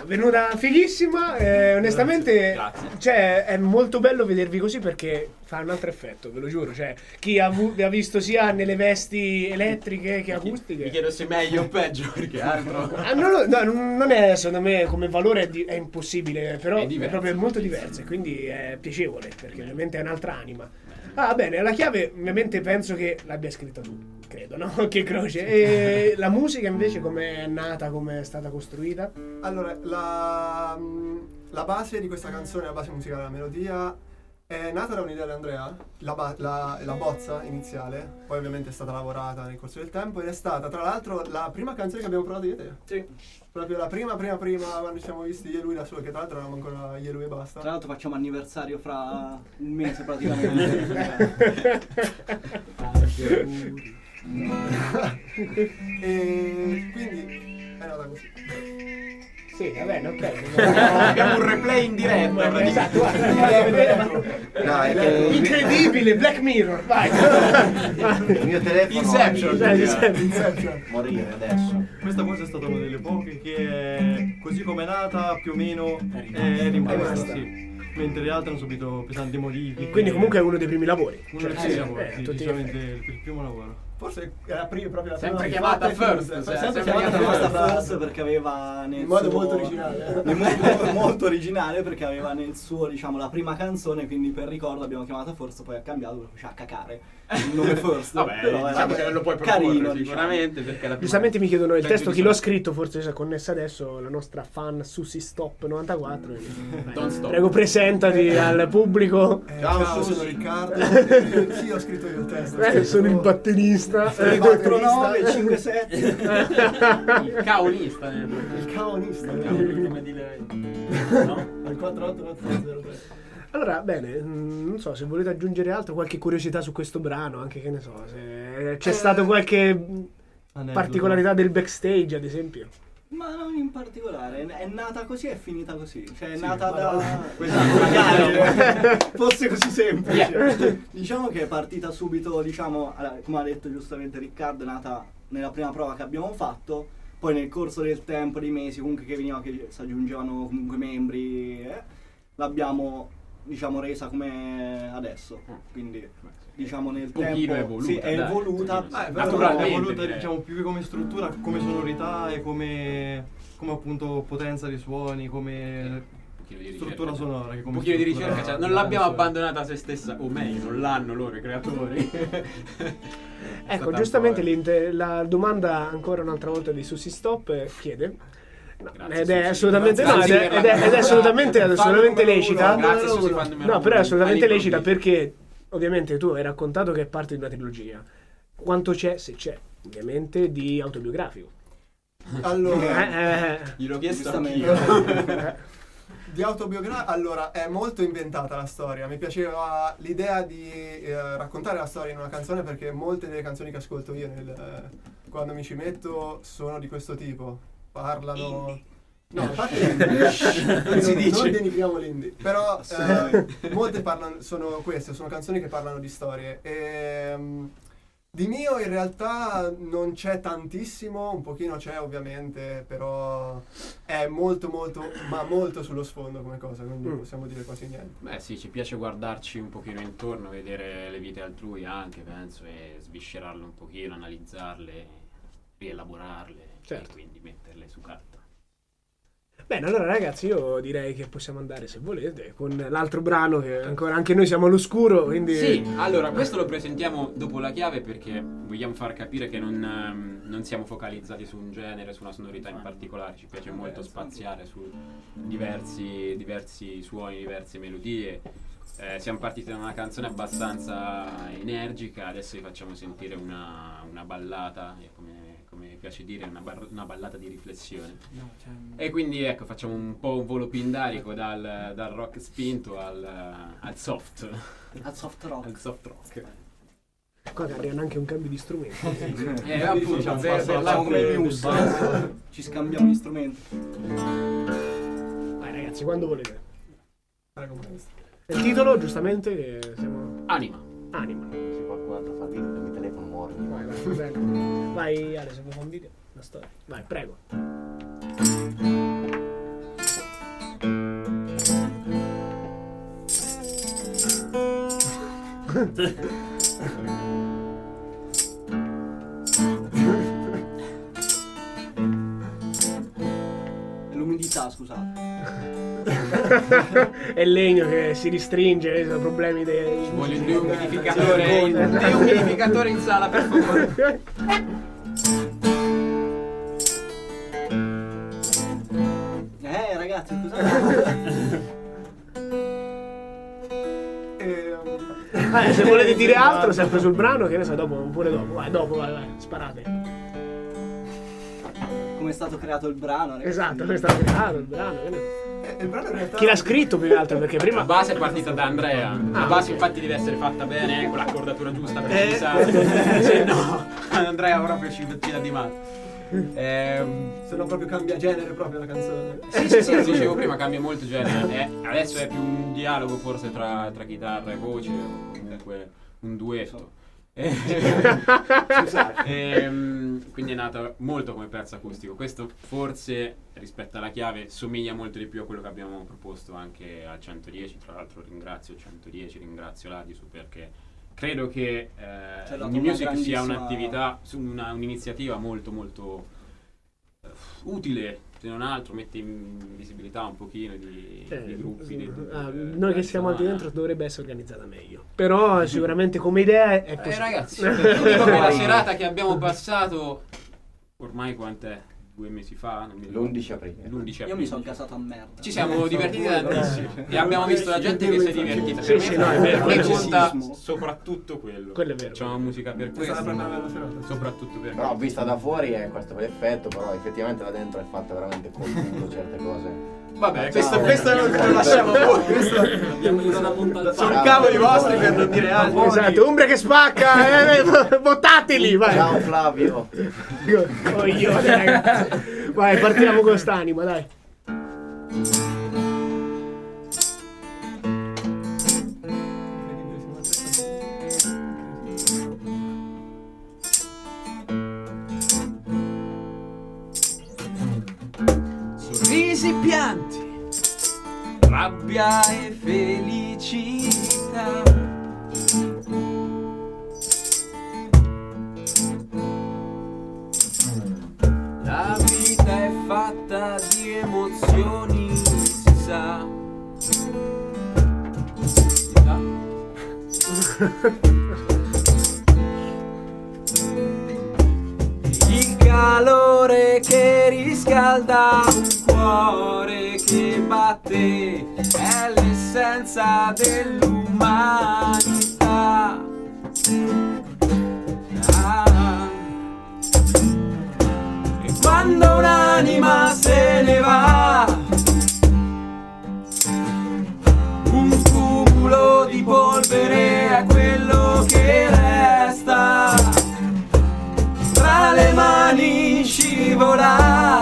venuta fighissima. Onestamente, Grazie. cioè, è molto bello vedervi così perché fa un altro effetto, ve lo giuro. Cioè, chi vi ha visto sia nelle vesti elettriche che acustiche. Mi chiedo se meglio o peggio, perché altro. Non è, secondo me, come valore è impossibile, però È diverso, proprio molto diverso e quindi è piacevole perché ovviamente è un'altra anima. Ah, bene, la chiave ovviamente penso che l'abbia scritta tu, credo, no? Che croce. E la musica invece com'è nata, com'è stata costruita? Allora, la base di questa canzone, la base musicale, la melodia, è nata da un'idea di Andrea, la bozza iniziale, poi ovviamente è stata lavorata nel corso del tempo ed è stata tra l'altro la prima canzone che abbiamo provato io e te. Sì. Proprio la prima quando ci siamo visti io e lui da solo, che tra l'altro eravamo ancora io e lui e basta. Tra l'altro facciamo anniversario fra un mese praticamente. E quindi è nata così. Sì, va bene, ok. Abbiamo un replay in diretta. Esatto, guarda. No, è che Incredibile, Black Mirror, vai. il mio telefono Inception. morire adesso. Questa cosa è stata una delle poche che così come è nata più o meno è rimasta, sì. Mentre le altre hanno subito pesanti modifiche. Quindi comunque è uno dei primi lavori. Uno dei primi lavori, sì, tutti decisamente il primo lavoro. Forse era proprio la Sempre prima chiamata fatta e First, chiusa. sempre chiamata Chiamata First. First perché aveva nel In modo suo... molto originale. molto originale perché aveva nel suo, diciamo, la prima canzone, quindi per ricordo abbiamo chiamata First, poi ha cambiato perché faceva cacare il nome First. Vabbè, però diciamo che lo puoi carino, proporre sicuramente, perché la Giustamente mi chiedono il Cioè, testo chi giusto. l'ho scritto, forse si è connessa adesso la nostra fan Susi Stop 94. Don't stop. Prego, presentati al pubblico. Ciao, sono Riccardo. Sì, ho scritto io il testo. Sono il batterista. 4-9, 5-7. Il caonista. Il caonista. Come dire. No? Il 48-403. Allora, bene, non so se volete aggiungere altro, qualche curiosità su questo brano, anche che ne so, se c'è stato qualche particolarità del backstage, ad esempio. Ma non in particolare, è nata così e è finita così. Cioè è nata fosse così semplice. Diciamo che è partita subito, diciamo, come ha detto giustamente Riccardo, è nata nella prima prova che abbiamo fatto. Poi nel corso del tempo, dei mesi comunque che si aggiungevano comunque membri, l'abbiamo, diciamo, resa come adesso. Quindi diciamo nel Pochino tempo evoluta, è dai, evoluta, naturalmente, è evoluta, direi. diciamo, più che come struttura, come sonorità e come appunto potenza di suoni, come struttura sonora. Che Un come pochino di struttura ricerca, cioè, non l'abbiamo canzone. abbandonata a se stessa, o meglio, non l'hanno loro i creatori. Ecco, giustamente la domanda ancora un'altra volta di Susi Stop chiede. No, Grazie, ed è Susi. assolutamente Grazie ed per la- è assolutamente lecita. Grazie, Susi, fan numero No, però è uno. assolutamente lecita All'improvviso. perché ovviamente tu hai raccontato che è parte di una trilogia. Quanto c'è, se c'è, ovviamente, di autobiografico? Allora, Gliel'ho chiesto Giustamente. anch'io. di autobiografia, allora è molto inventata la storia. Mi piaceva l'idea di raccontare la storia in una canzone perché molte delle canzoni che ascolto io quando mi ci metto sono di questo tipo. Parlano. No, infatti non si dice. Non denitriamo l'indie. Però molte sono queste, sono canzoni che parlano di storie. Di mio in realtà non c'è tantissimo, un pochino c'è ovviamente, però è molto ma molto sullo sfondo come cosa, quindi possiamo dire quasi niente. Beh sì, ci piace guardarci un pochino intorno, vedere le vite altrui anche, penso, e sviscerarle un pochino, analizzarle, rielaborarle, Certo. e quindi metterle su carta. Bene, allora ragazzi, io direi che possiamo andare, se volete, con l'altro brano che ancora anche noi siamo all'oscuro, quindi... Sì, allora questo lo presentiamo dopo la chiave perché vogliamo far capire che non siamo focalizzati su un genere, su una sonorità in particolare, ci piace molto spaziare su diversi suoni, diverse melodie. Siamo partiti da una canzone abbastanza energica, adesso vi facciamo sentire una ballata, come piace dire, una ballata di riflessione. E quindi ecco, facciamo un po' un volo pindarico dal rock spinto al soft. Al soft rock. Al soft rock. Qua arrivano anche un cambio di strumenti. Appunto, diciamo, Facciamo come i Muse. Ci scambiamo gli strumenti. Vai ragazzi, quando volete. Prego, maestro. Il titolo, giustamente, che siamo... Anima. Anima. Se qualcun altro fa video del mio telefono muore. Vai, bene. Vai Ale, se vuoi fare un video, una storia. Vai, prego. L'umidità, scusate. È il legno che si ristringe, sono problemi dei... Ci vuole il deumidificatore in sala, per favore. Ragazzi, scusate. Se volete dire altro, sempre sul brano, che ne so, pure dopo. Vai, sparate. Come è stato creato il brano, ragazzi? Esatto, come è stato creato il brano. Il brano in realtà... Chi l'ha scritto più che altro? Perché prima... La base è partita da Andrea. La base infatti deve essere fatta bene, con l'accordatura giusta, precisa. Se no, Andrea proprio ci dà di mano. Se no proprio cambia genere proprio la canzone. Sì, lo dicevo prima, cambia molto genere. Adesso è più un dialogo forse tra chitarra e voce, o comunque un duetto. Quindi è nata molto come pezzo acustico. Questo forse rispetto alla chiave somiglia molto di più a quello che abbiamo proposto anche al 110. Tra l'altro ringrazio il 110, ringrazio l'Adisu, perché credo che New Music sia un'attività, un'iniziativa molto molto utile, se non altro mette in visibilità un pochino di gruppi. Noi che siamo al di dentro dovrebbe essere organizzata meglio, però sicuramente come idea è possibile. Ragazzi, la serata che abbiamo passato ormai quant'è? 2 mesi fa, l'11 aprile. Io mi sono casato a merda. Ci siamo divertiti tantissimo e abbiamo visto la gente che si è divertita. Sì, no, è vero. A me conta soprattutto quello. Quello è vero. Facciamo musica per questo. Soprattutto per però vista da fuori è questo l'effetto, però effettivamente là dentro è fatta veramente col culo certe cose. Vabbè, questo lo lasciamo a voi. Sono cavoli vostri per non dire altro. Esatto, Umbria che spacca, votateli, vai. Ciao Flavio. Coglione, ragazzi. Vai, partiamo con quest'anima, dai. Sorrisi, pianti, rabbia e felicità. La vita è fatta di emozioni, si sa. Il calore che riscalda un cuore che batte è l'essenza dell'umanità. E quando un'anima se ne va, un cumulo di polvere è quello che resta. Tra le mani scivola,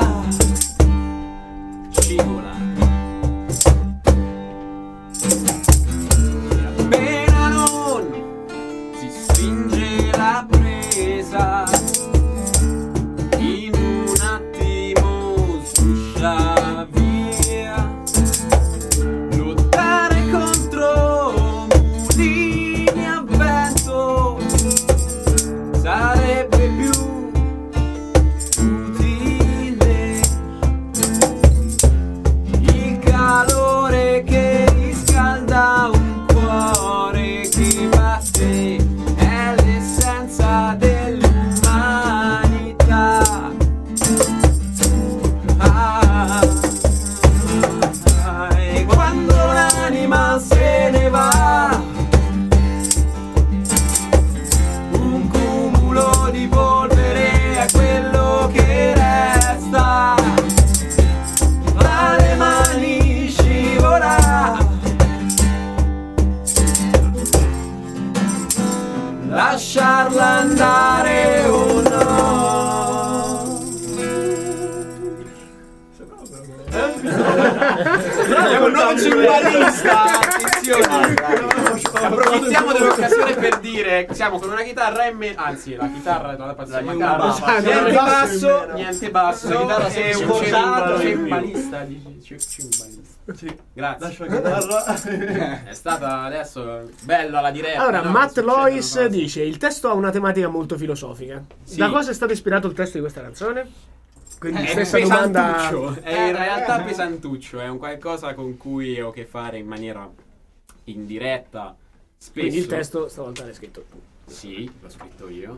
scivola. E appena non si spinge la presa, in un attimo sguscia via. Lottare contro mulini a vento sarebbe più utile. Il calore che riscalda un cuore che batte è l'essenza dell'umanità. E quando l'anima se ne va, un cumulo di polvere è quello che resta. Tra le mani scivola, lasciarla andare o no. Abbiamo un nuovo cimbalista, attenzione. Approfittiamo dell'occasione per dire dire, siamo con una chitarra in meno, anzi la chitarra è la pazzia niente basso, la chitarra e un cimbalista. Sì. Grazie. Lascio la chitarra. È stata adesso bella la diretta. Allora, no? Matt Succedono Lois cose. dice: il testo ha una tematica molto filosofica. Sì. Da cosa è stato ispirato il testo di questa canzone? Quindi È stessa domanda. pesantuccio, è in realtà pesantuccio, è un qualcosa con cui ho a che fare in maniera indiretta. Spesso. Quindi il testo stavolta l'hai scritto tu. Sì, l'ho scritto io.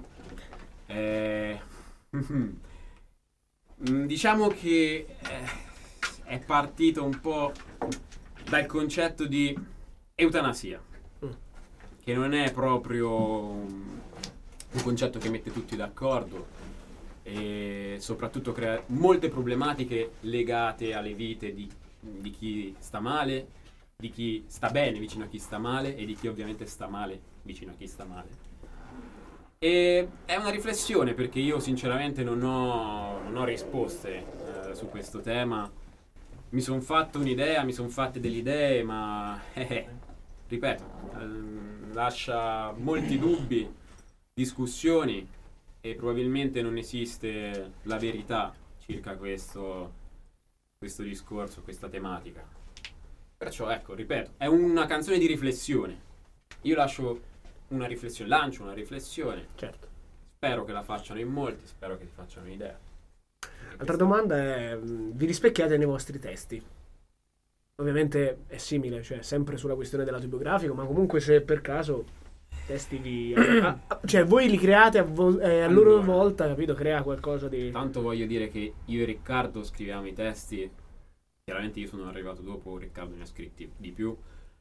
Diciamo che è partito un po' dal concetto di eutanasia, che non è proprio un concetto che mette tutti d'accordo e soprattutto crea molte problematiche legate alle vite di chi sta male, di chi sta bene vicino a chi sta male e di chi ovviamente sta male vicino a chi sta male. E è una riflessione, perché io sinceramente non ho risposte su questo tema. Mi sono fatto un'idea, mi sono fatte delle idee, ma ripeto, lascia molti dubbi, discussioni, e probabilmente non esiste la verità circa questo discorso, questa tematica. Perciò ecco, ripeto, è una canzone di riflessione. Io lancio una riflessione. Certo. Spero che la facciano in molti, spero che ti facciano un'idea. Altra domanda è: vi rispecchiate nei vostri testi? Ovviamente è simile, cioè sempre sulla questione dell'autobiografico, ma comunque se per caso testi vi... cioè voi li create a loro volta, capito? Crea qualcosa di... Tanto voglio dire che io e Riccardo scriviamo i testi. Chiaramente io sono arrivato dopo, Riccardo ne ha scritti di più.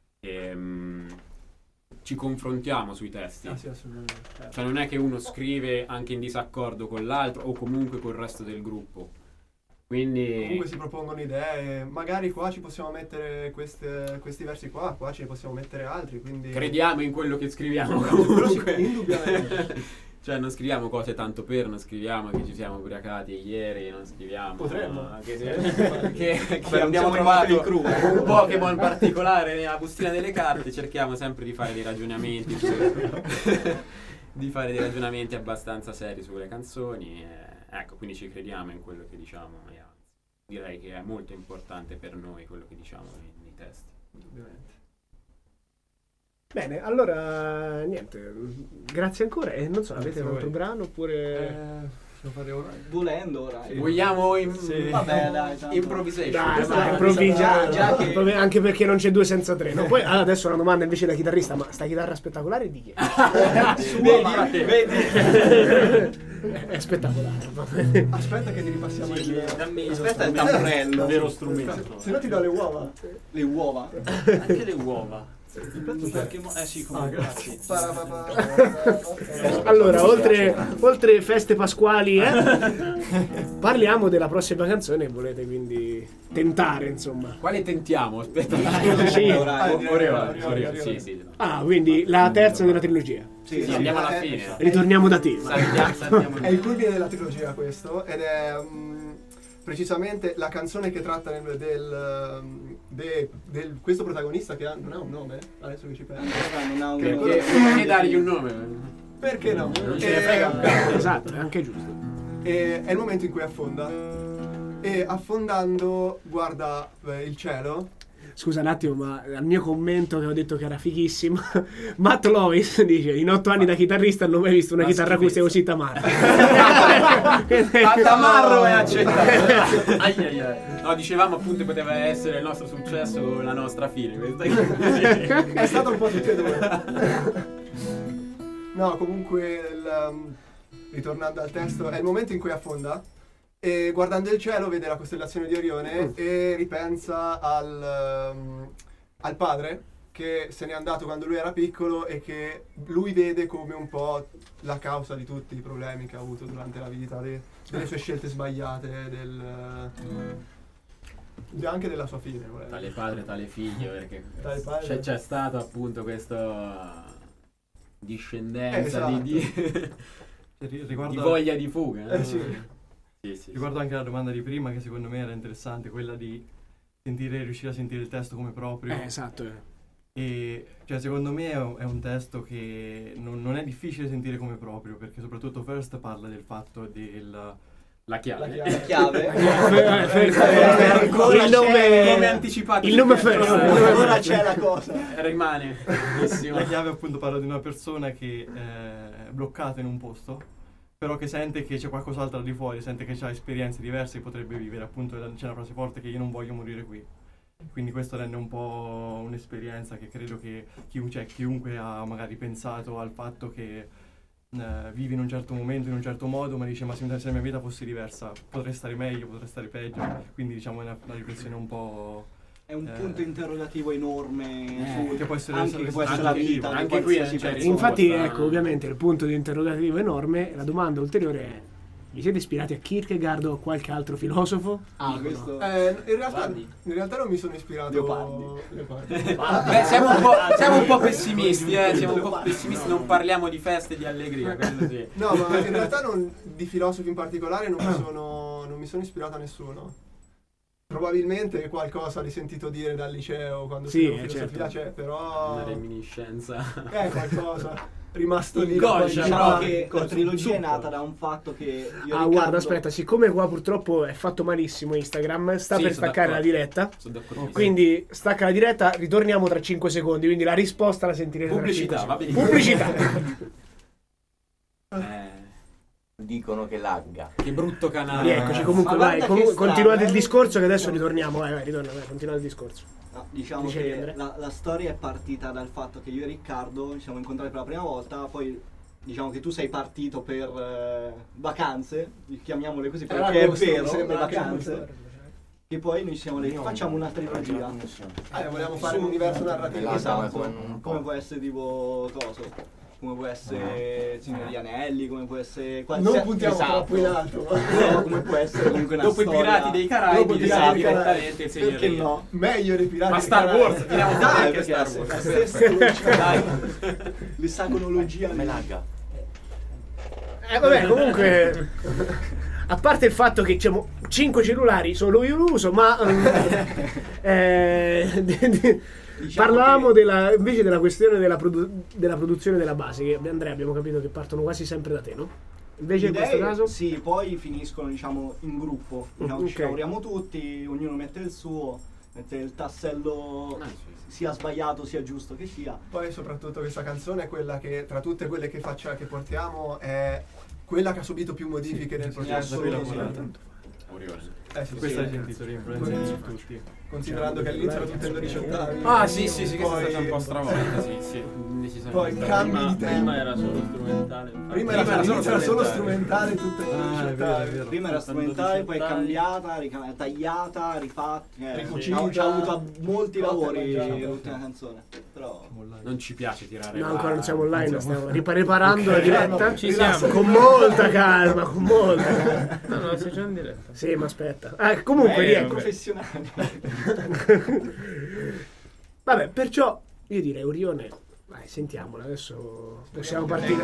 Ci confrontiamo sui testi. Sì, assolutamente. Cioè non è che uno scrive anche in disaccordo con l'altro o comunque col resto del gruppo. Quindi comunque si propongono idee, magari qua ci possiamo mettere questi versi qua ci ne possiamo mettere altri, quindi crediamo in quello che scriviamo però comunque. Indubbiamente. Cioè non scriviamo cose tanto per, non scriviamo che ci siamo ubriacati ieri, non scriviamo Potremmo. Anche se che abbiamo trovato un Pokémon particolare nella bustina delle carte, cerchiamo sempre di fare dei ragionamenti di fare dei ragionamenti abbastanza seri sulle canzoni, ecco, quindi ci crediamo in quello che diciamo e anzi direi che è molto importante per noi quello che diciamo nei testi. Indubbiamente. Bene, allora niente, grazie ancora e non so, avete un altro brano oppure... Possiamo fare ora? Volendo ora. Vogliamo Vabbè, dai, tanto. improvisation. Dai, improvvisa, già che- anche perché non c'è 2 senza 3. No? Poi adesso una domanda invece da chitarrista, ma sta chitarra spettacolare di chi è? Vedi? È spettacolare. Aspetta che ti ripassiamo Aspetta il tamburello. Vero strumento. se no ti do le uova. Le uova. Anche le uova. Sì, come grazie. Allora, oltre feste pasquali, parliamo della prossima canzone che volete quindi tentare, insomma. Quale tentiamo? Aspetta. Sì. Orione. Sì. Ah, quindi la terza della trilogia. Sì, Sì, andiamo alla fine. Ritorniamo da te. Saltiamo È il culmine della trilogia questo ed è precisamente la canzone che tratta del questo protagonista che non ha un nome, adesso che ci penso. Non ha un Perché dargli un nome? Perché no? Non ce ne frega un cazzo. Esatto, è anche giusto. E è il momento in cui affonda e affondando guarda il cielo. Scusa un attimo, ma al mio commento che ho detto che era fighissimo, Matt Lois dice: in 8 anni da chitarrista non ho mai visto una chitarra acustica così tamarra. Tamarro è accettato. No, dicevamo appunto poteva essere il nostro successo con la nostra fine. È stato un po' tutti e due. No, comunque ritornando al testo, è il momento in cui affonda e guardando il cielo vede la costellazione di Orione e ripensa al padre che se n'è andato quando lui era piccolo e che lui vede come un po' la causa di tutti i problemi che ha avuto durante la vita, delle sue scelte sbagliate, anche della sua fine. Tale padre, tale figlio, perché Tale padre. c'è stato appunto questa discendenza Esatto. di Riguardo voglia di fuga. Sì. Sì. Riguardo anche la domanda di prima, che secondo me era interessante, quella di riuscire a sentire il testo come proprio. Esatto. E cioè, secondo me è un testo che non è difficile sentire come proprio, perché soprattutto First parla del fatto la chiave. La chiave. Il nome come anticipato. Il nome First. Ora c'è la cosa. Rimane. La chiave appunto parla di una persona che è bloccata in un posto, però che sente che c'è qualcos'altro al di fuori, sente che ha esperienze diverse che potrebbe vivere. Appunto c'è una frase forte che io non voglio morire qui. Quindi questo rende un po' un'esperienza che credo che chiunque ha magari pensato al fatto che vivi in un certo momento, in un certo modo, ma dice ma se la mia vita fosse diversa potrei stare meglio, potrei stare peggio. Quindi diciamo è una riflessione un po'... È un punto interrogativo enorme che può essere anche che può essere la vita. Anche qui infatti ecco, ovviamente il punto di interrogativo enorme. La domanda ulteriore è: vi siete ispirati a Kierkegaard o a qualche altro filosofo? Questo... in realtà non mi sono ispirato. Leopardi. Beh, siamo un po' pessimisti, siamo un po' pessimisti, non parliamo di feste e di allegria, quello sì. No, ma in realtà di filosofi in particolare non mi sono ispirato a nessuno. Probabilmente qualcosa l'hai sentito dire dal liceo quando studiavo filosofia, c'è, però una reminiscenza. Qualcosa rimasto lì. Diciamo che la trilogia è nata da un fatto che io guarda, aspetta, siccome qua purtroppo è fatto malissimo Instagram, sta per staccare la diretta. Quindi stacca la diretta, ritorniamo tra 5 secondi, quindi la risposta la sentirete pubblicità, tra 5 va bene. Pubblicità. Dicono che lagga. Che brutto canale. Eccoci, comunque vai, continuate il discorso che adesso ritorniamo. Vai, continuate il discorso. No, diciamo che la storia è partita dal fatto che io e Riccardo ci siamo incontrati per la prima volta, poi diciamo che tu sei partito per vacanze, chiamiamole così perché è vero, le vacanze. E poi noi siamo lì, facciamo una trilogia. Vogliamo fare un universo narrativo. Esatto. Come può essere tipo coso? Come può essere Signore degli Anelli, come può essere non puntiamo troppo in alto, no, come può essere comunque una dopo storia. I Pirati dei Caraibi direttamente il Signore perché no? Meglio dei Pirati ma Star Wars, tiriamo dai, anche Star Wars. La stessa logica, dai. L'esagonologia me lagga. Vabbè, comunque a parte il fatto che diciamo 5 cellulari solo io lo uso, ma diciamo parlavamo invece della questione della produzione della base, che Andrea abbiamo capito che partono quasi sempre da te, no? Invece in questo caso? Sì, poi finiscono diciamo in gruppo, diciamo, ci lavoriamo tutti, ognuno mette il suo, mette il tassello sia sbagliato sia giusto che sia. Poi soprattutto questa canzone è quella che tra tutte quelle che portiamo è quella che ha subito più modifiche nel processo. Questa è sentito l'influenza di tutti. Considerando che all'inizio era tutto in 12 ottavi. Sì, questa è stata un po' stravolta, sì. Poi cambi di tempo. Prima era solo strumentale. Prima era solo strumentale, tutto in 12 ottavi. Prima era strumentale, poi è cambiata, tagliata, rifatta. Ci ha avuto molti lavori l'ultima canzone. Però non ci piace tirare. No, ancora non siamo online, stiamo ripreparando la diretta. Ci siamo. Con molta calma, con molta calma. No, sei già in diretta. Sì, ma aspetta. Comunque riecco. Professionali. Vabbè, perciò io direi Orione, vai, sentiamola, adesso possiamo partire.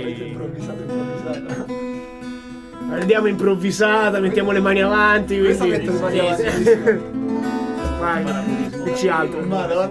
Andiamo improvvisata, mettiamo le mani avanti, quindi vai, ci altro.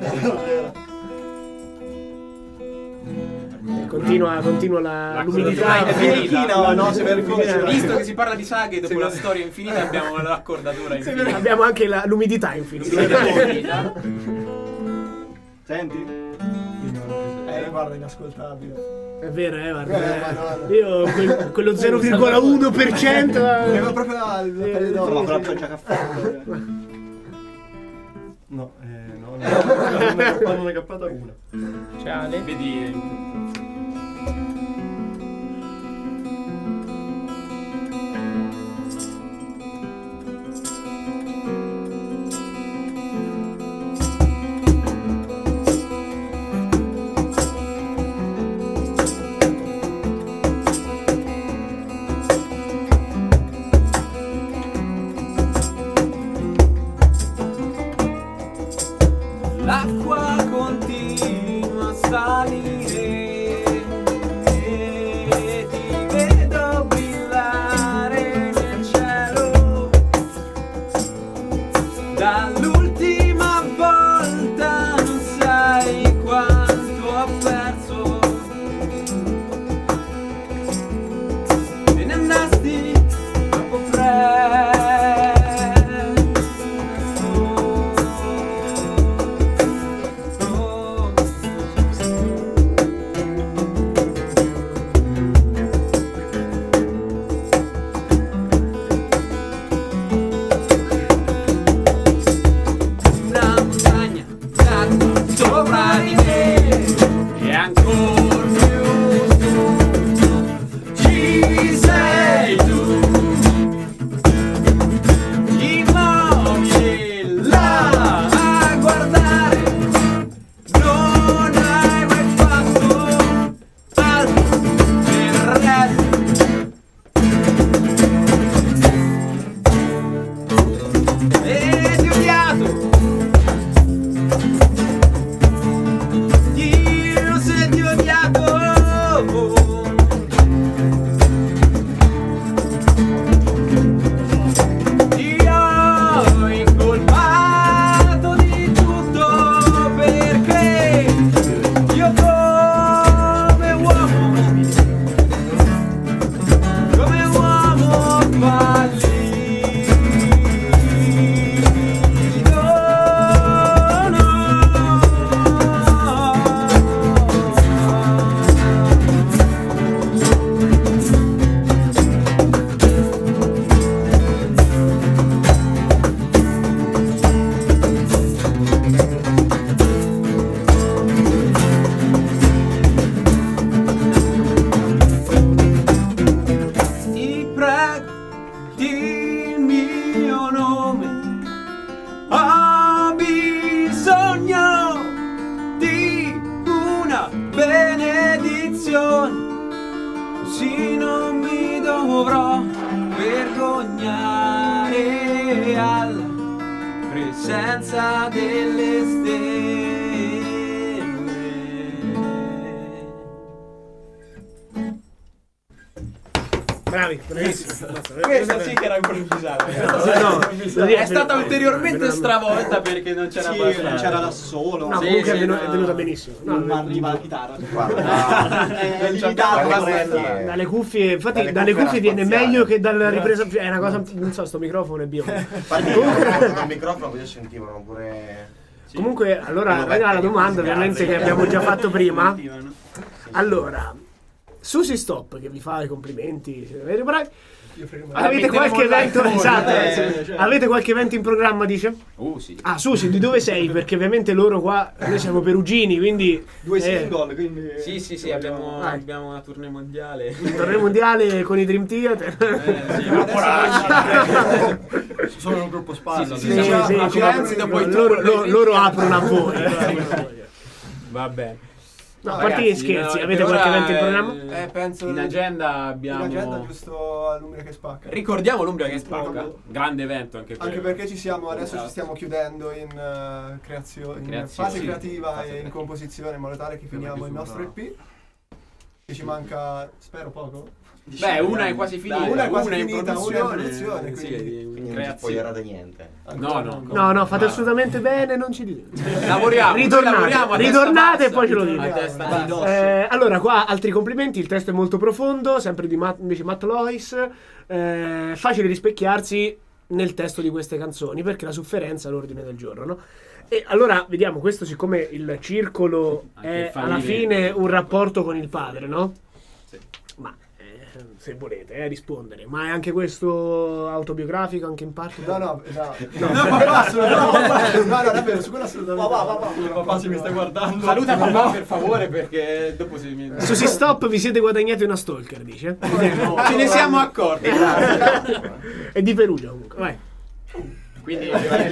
Continua l'umidità. È finita, no, visto che si parla di saghe, dopo la storia infinita abbiamo l'accordatura infinita. Abbiamo anche l'umidità infinita. Senti? Guarda, inascoltabile. È vero, guarda. Io quello 0,1% Arriva proprio al pelle d'oro. Ma però già caffè. No, non è cappata una. Ciao Ale. Vedi. L'acqua continua a salire e ti vedo brillare nel cielo. Dall'ultima volta non sai così non mi dovrò vergognare alla presenza delle stelle. Bravi, bravissimo. Questa sì che era improvvisata. È stata ulteriormente stravolta perché non c'era non c'era da solo. No, comunque è venuta benissimo. Non mi arriva la chitarra. Dalle cuffie, infatti dalle cuffie viene meglio che dalla ripresa. È una cosa, non so, sto microfono è biondo. Il microfono così sentivano pure. Comunque, allora la domanda ovviamente che abbiamo già fatto prima. Allora, Susi Stop che vi fa i complimenti. Avete qualche evento? Esatto. Avete qualche evento in programma, dice? Sì. Ah, Susi, di dove sei? Perché ovviamente loro qua, noi siamo perugini, quindi 2 single, quindi Sì, abbiamo una tournée mondiale. Torneo mondiale con i Dream Theater. Sono un gruppo spalla. Loro aprono a voi. Va bene. No, a parte gli scherzi, avete qualche evento in programma? Penso in agenda abbiamo. In agenda giusto all'Umbria che spacca. Ricordiamo l'Umbria che spacca. Grande evento anche quello. Anche perché adesso ci stiamo chiudendo in creazione, in fase creativa e in composizione, in modo tale che finiamo il nostro EP. Che ci manca, spero poco. Beh, una è quasi finita, una è quasi una finita, in una produzione, quindi non spoilerate niente. No, fate assolutamente bene, non ci dite. Lavoriamo, ritornate e poi ce lo dite. Allora, qua altri complimenti, il testo è molto profondo, sempre di invece Matt Lois. Facile rispecchiarsi nel testo di queste canzoni, perché la sofferenza è l'ordine del giorno, no? E allora vediamo, questo siccome il circolo è alla fine un rapporto con il padre, no? Sì. Ma se volete rispondere, ma è anche questo autobiografico anche in parte? No, davvero, su quello assolutamente. Papà, se mi stai guardando, saluta papà per favore, perché dopo se mi... Su Si Stop vi siete guadagnati una stalker, dice? Ce ne siamo accorti. È di Perugia comunque, vai. Quindi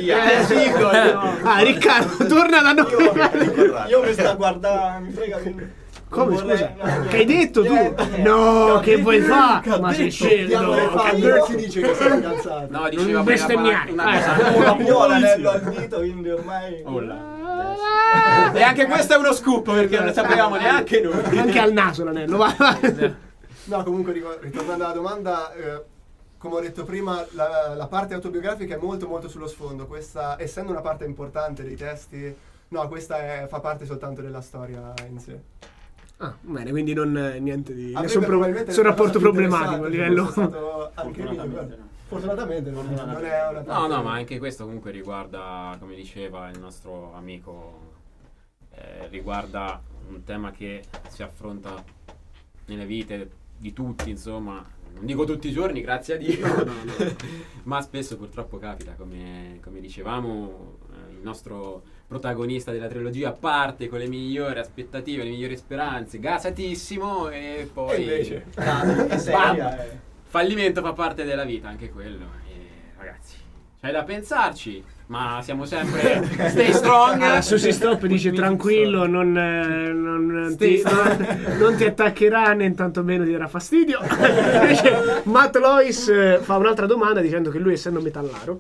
Riccardo, torna da noi. Io mi sta guardando, mi frega. Come, scusa? Che hai detto tu? No, che vuoi fare? Ma sei scemo. Non si dice che sei incazzato. No, diceva bestemmiare. Io ho l'anello al dito, quindi ormai. E anche questo è uno scoop, perché non lo sapevamo neanche noi. Anche al naso l'anello, vai. No, comunque ritornando alla domanda, come ho detto prima, la parte autobiografica è molto molto sullo sfondo. Questa, essendo una parte importante dei testi, no, questa fa parte soltanto della storia in sé. Ah, bene, quindi non niente di nessun rapporto problematico a livello. Fortunatamente non è una parte. No, ma anche questo comunque riguarda, come diceva il nostro amico, riguarda un tema che si affronta nelle vite di tutti, insomma. Non dico tutti i giorni, grazie a Dio, ma spesso purtroppo capita, come dicevamo, il nostro protagonista della trilogia parte con le migliori aspettative, le migliori speranze, gasatissimo, e poi invece fallimento fa parte della vita, anche quello. E ragazzi, c'è da pensarci, ma siamo sempre stay strong. Su Si Stop dice tranquillo, non ti attaccherà né tanto meno ti darà fastidio. Invece Matt Lois fa un'altra domanda dicendo che lui, essendo metallaro,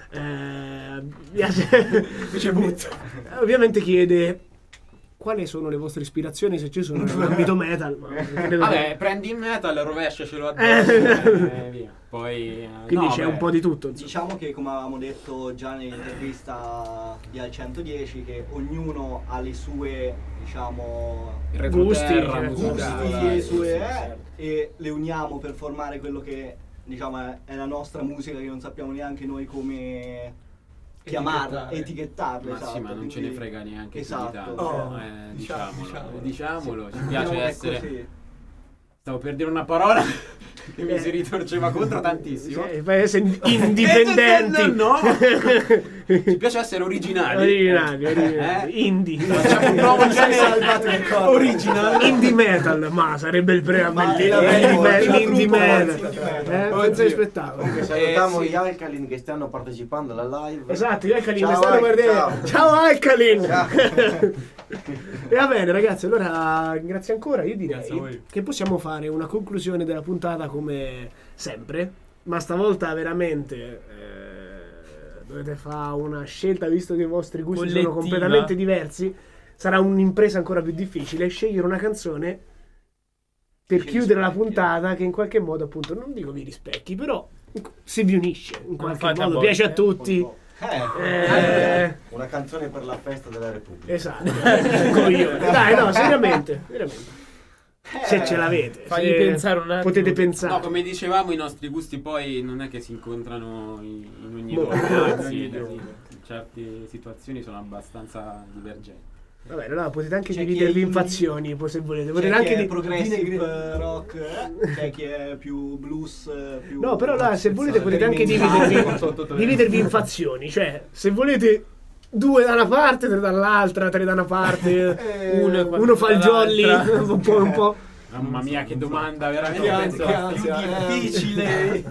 ovviamente chiede quali sono le vostre ispirazioni, se ci sono nell'ambito metal. Vabbè, prendi il metal, rovesciacelo addosso e via. Poi quindi c'è un po' di tutto, insomma. Diciamo che, come avevamo detto già nell'intervista di Al 110, che ognuno ha le sue, diciamo, gusti, le sue e le uniamo per formare quello che, diciamo, è la nostra musica, che non sappiamo neanche noi come chiamarla, etichettarla. Ma esatto, sì, ma non ce ne frega neanche più di tanto. Oh, diciamolo, sì. Ci piace essere così. Stavo per dire una parola che mi si ritorceva contro tantissimo. Indipendenti. No. Ci piace essere originali. Indie. Facciamo un nuovo genere originale. Indie metal, ma sarebbe il indie metal. Pensa di spettacolo. Salutiamo gli Alkaline che stanno partecipando alla live. Esatto, gli Alkaline stanno guardando. Ciao Alkaline. E va bene ragazzi, allora grazie ancora. Io Grazie a direi voi. che possiamo fare una conclusione della puntata come sempre, ma stavolta veramente dovete fare una scelta, visto che i vostri gusti sono Collettiva. completamente diversi. Sarà un'impresa ancora più difficile scegliere una canzone per chiudere la puntata che in qualche modo, appunto, non dico vi rispecchi, però si vi unisce in qualche fate a modo, volte, piace a tutti. Una canzone per la festa della Repubblica. Esatto. Coglione. Dai, no, seriamente. Se ce l'avete, Fagli se pensare un attimo. potete pensare. No, come dicevamo, i nostri gusti poi non è che si incontrano in ogni Molto. luogo, anzi, in certe situazioni sono abbastanza divergenti. Vabbè, allora potete anche C'è chi dividervi è in fazioni, se volete. Potete C'è chi anche è progressive rock, c'è chi è più blues, più... No, però là, se volete potete anche dividervi in fazioni, cioè se volete 2 da una parte, 3 dall'altra, 3 da una parte, uno fa il jolly, un po'. Mamma mia, che domanda veramente Che ansia, difficile.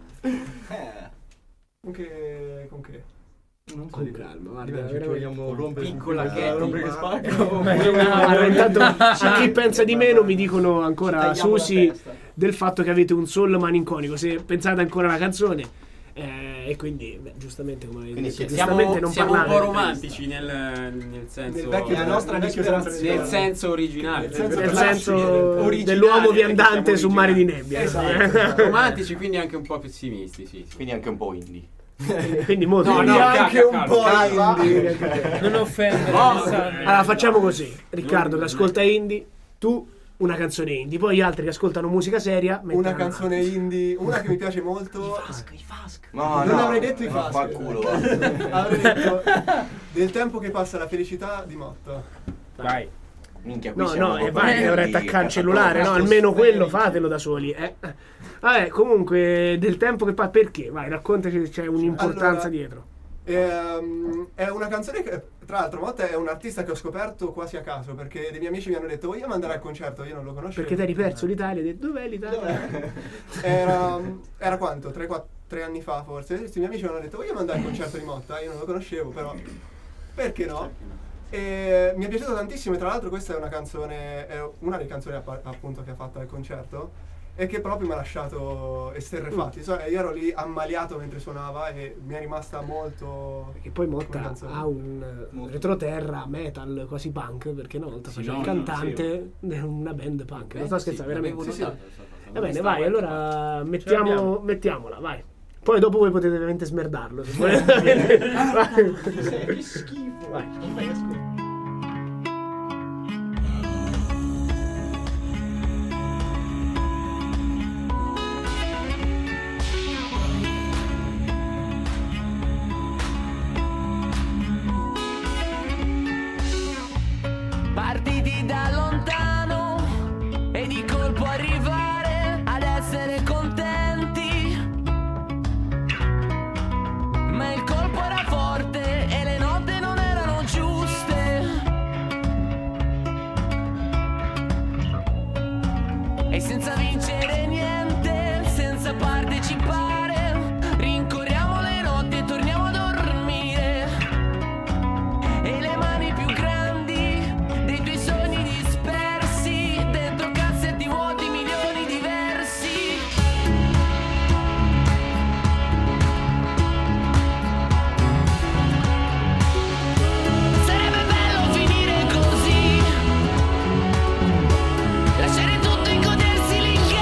Con che? Non so Con dire. calma, guarda, Ci veramente. vogliamo rompere Piccola che che- rompere che spacca. Allora, intanto a chi pensa di meno mi dicono Ci ancora tagliamo la Susi testa. del fatto che avete un soul malinconico, se pensate ancora alla canzone e quindi giustamente come avete Quindi detto, Siamo, giustamente non siamo un parlate. po' romantici nel senso, Nel vecchio La nostra ispirazione. nel senso originale. Nel senso Originale, dell'uomo perché viandante siamo su mare di originali. nebbia. Romantici, quindi anche un po' pessimisti, sì. Quindi anche un po' indie. Quindi molto No, indie. no, Anche un po' Indie. Non offendere Oh. Alessandro. Allora facciamo così, Riccardo che ascolta indie, tu una canzone indie, poi gli altri che ascoltano musica seria mettono Una canzone indie, una che mi piace molto. I Fask. No, Non no, avrei detto i fa Fask. il culo, va. Avrei detto Del tempo che passa la felicità di Motto. Vai. Minchia, qui No, siamo no, e proprio vai, di dovrei attaccare il cellulare, no, almeno quello fatelo da soli. Vabbè, comunque del tempo che perché? Vai, raccontaci se c'è un'importanza Allora, dietro. È una canzone che, tra l'altro, Motta è un artista che ho scoperto quasi a caso, perché dei miei amici mi hanno detto vogliamo andare al concerto, io non lo conoscevo. Perché ti eri perso l'Italia e hai detto dov'è l'Italia? Era quanto? 3 anni fa forse. Questi miei amici mi hanno detto vogliamo andare al concerto di Motta, io non lo conoscevo, però perché no? E mi è piaciuto tantissimo, e tra l'altro questa è una canzone, è una delle canzoni appunto che ha fatto al concerto e che proprio mi ha lasciato esterrefatti. Io ero lì ammaliato mentre suonava e mi è rimasta molto... Che poi come Motta canzone. ha un retroterra metal quasi punk, perché una volta Sì, faceva no, il no, cantante di una band punk. Non sto scherzando, veramente. sì. Va bene, vai, allora mettiamola, vai. Poi dopo voi potete veramente smerdarlo. Se volete. Vai. Che schifo. Vai, ascolta. Partiti da lontano e di colpo arrivare ad essere contenti, ma il colpo era forte e le note non erano giuste, e senza vincere niente, senza partecipare, rincorriamo le notti e torniamo a dormire, e le mani più grandi dei tuoi sogni dispersi dentro cassetti vuoti, milioni diversi. Sarebbe bello finire così, lasciare tutto e godersi l'infinito.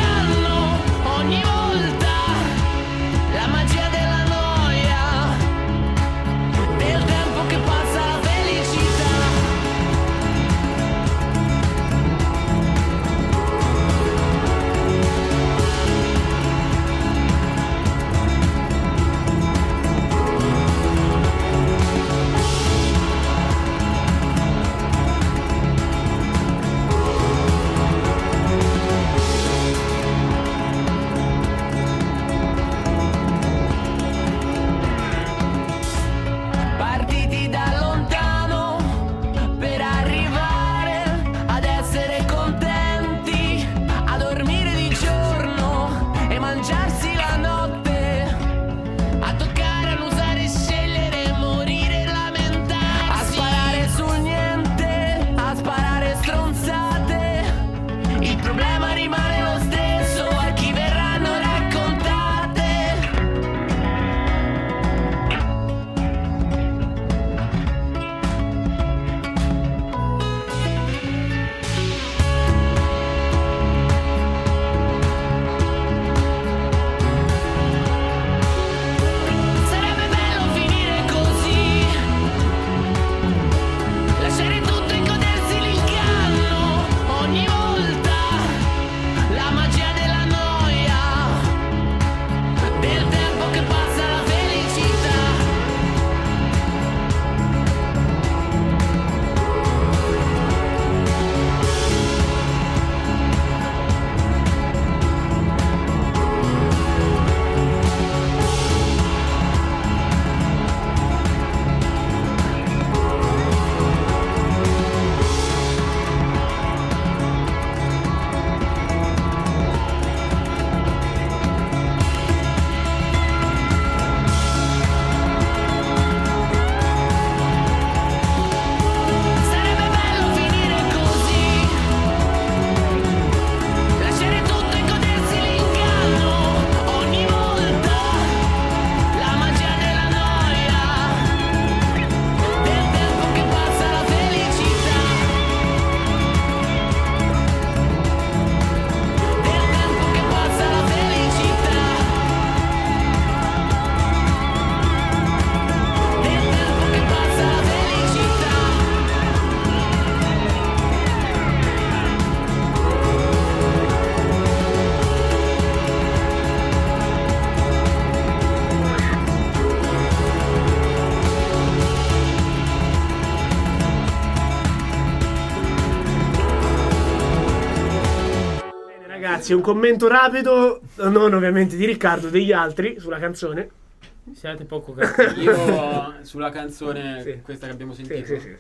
ragazzi, un commento rapido, non ovviamente di Riccardo, degli altri sulla canzone. Siate poco cattivi. Io sulla canzone questa che abbiamo sentito. Sì.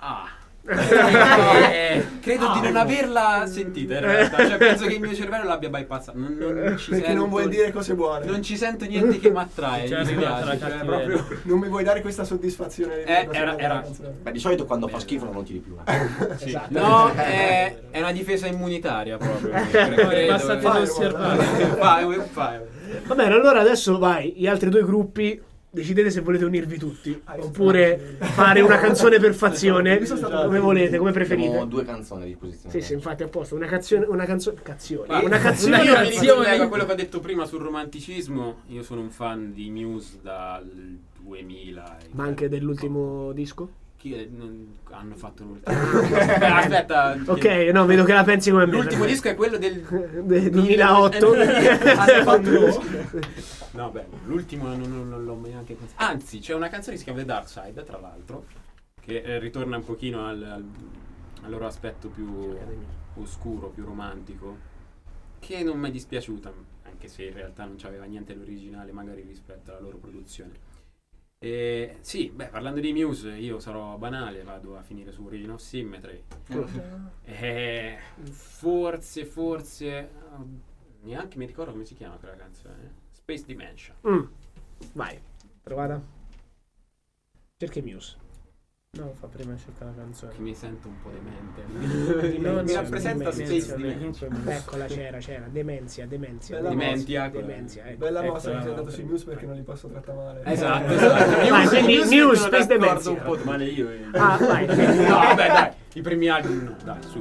Credo di non averla sentita in realtà. Cioè, penso che il mio cervello l'abbia bypassato. Non ci Perché non vuoi dire cose buone. Non ci sento niente che mi attrae. Mi spiace, cioè, proprio... Non mi vuoi dare questa soddisfazione. Beh, di solito quando fa schifo non tiri più. Sì. Esatto. No, è una difesa immunitaria proprio. Basta non osservare. Va bene, allora adesso vai, gli altri due gruppi. Decidete se volete unirvi tutti oppure fare una canzone per fazione, come volete, come preferite. Abbiamo 2 canzoni a disposizione. Sì, infatti apposto una canzone, Io a quello che ho detto prima sul romanticismo. Io sono un fan di Muse dal 2000. Ma anche dell'ultimo disco? Hanno fatto l'ultimo. Aspetta. Ok, no, vedo che la pensi come me. L'ultimo disco è quello del 2008. Hanno fatto no, beh, l'ultimo non l'ho neanche pensato. Anzi, c'è una canzone che si chiama The Dark Side, tra l'altro, che ritorna un pochino al loro aspetto più oscuro, più romantico, che non mi è dispiaciuta, anche se in realtà non c'aveva niente l'originale, magari rispetto alla loro produzione. Sì, beh, parlando di Muse, io sarò banale, vado a finire su Origin of Symmetry. Forse neanche mi ricordo come si chiama quella canzone. Space Dimension. Vai, provata. Cerchi Muse. No, fa prima cercare la canzone. Che mi sento un po' demente. Mi rappresenta Space Dimension. Eccola, c'era. Dementia. Dementia. Bella mossa che sei andato sui Muse perché non li posso trattare male. Esatto. Vai, quindi Muse, Space Dementia. un po' male io. Vai. No, vabbè, dai. I primi album, no, dai, su.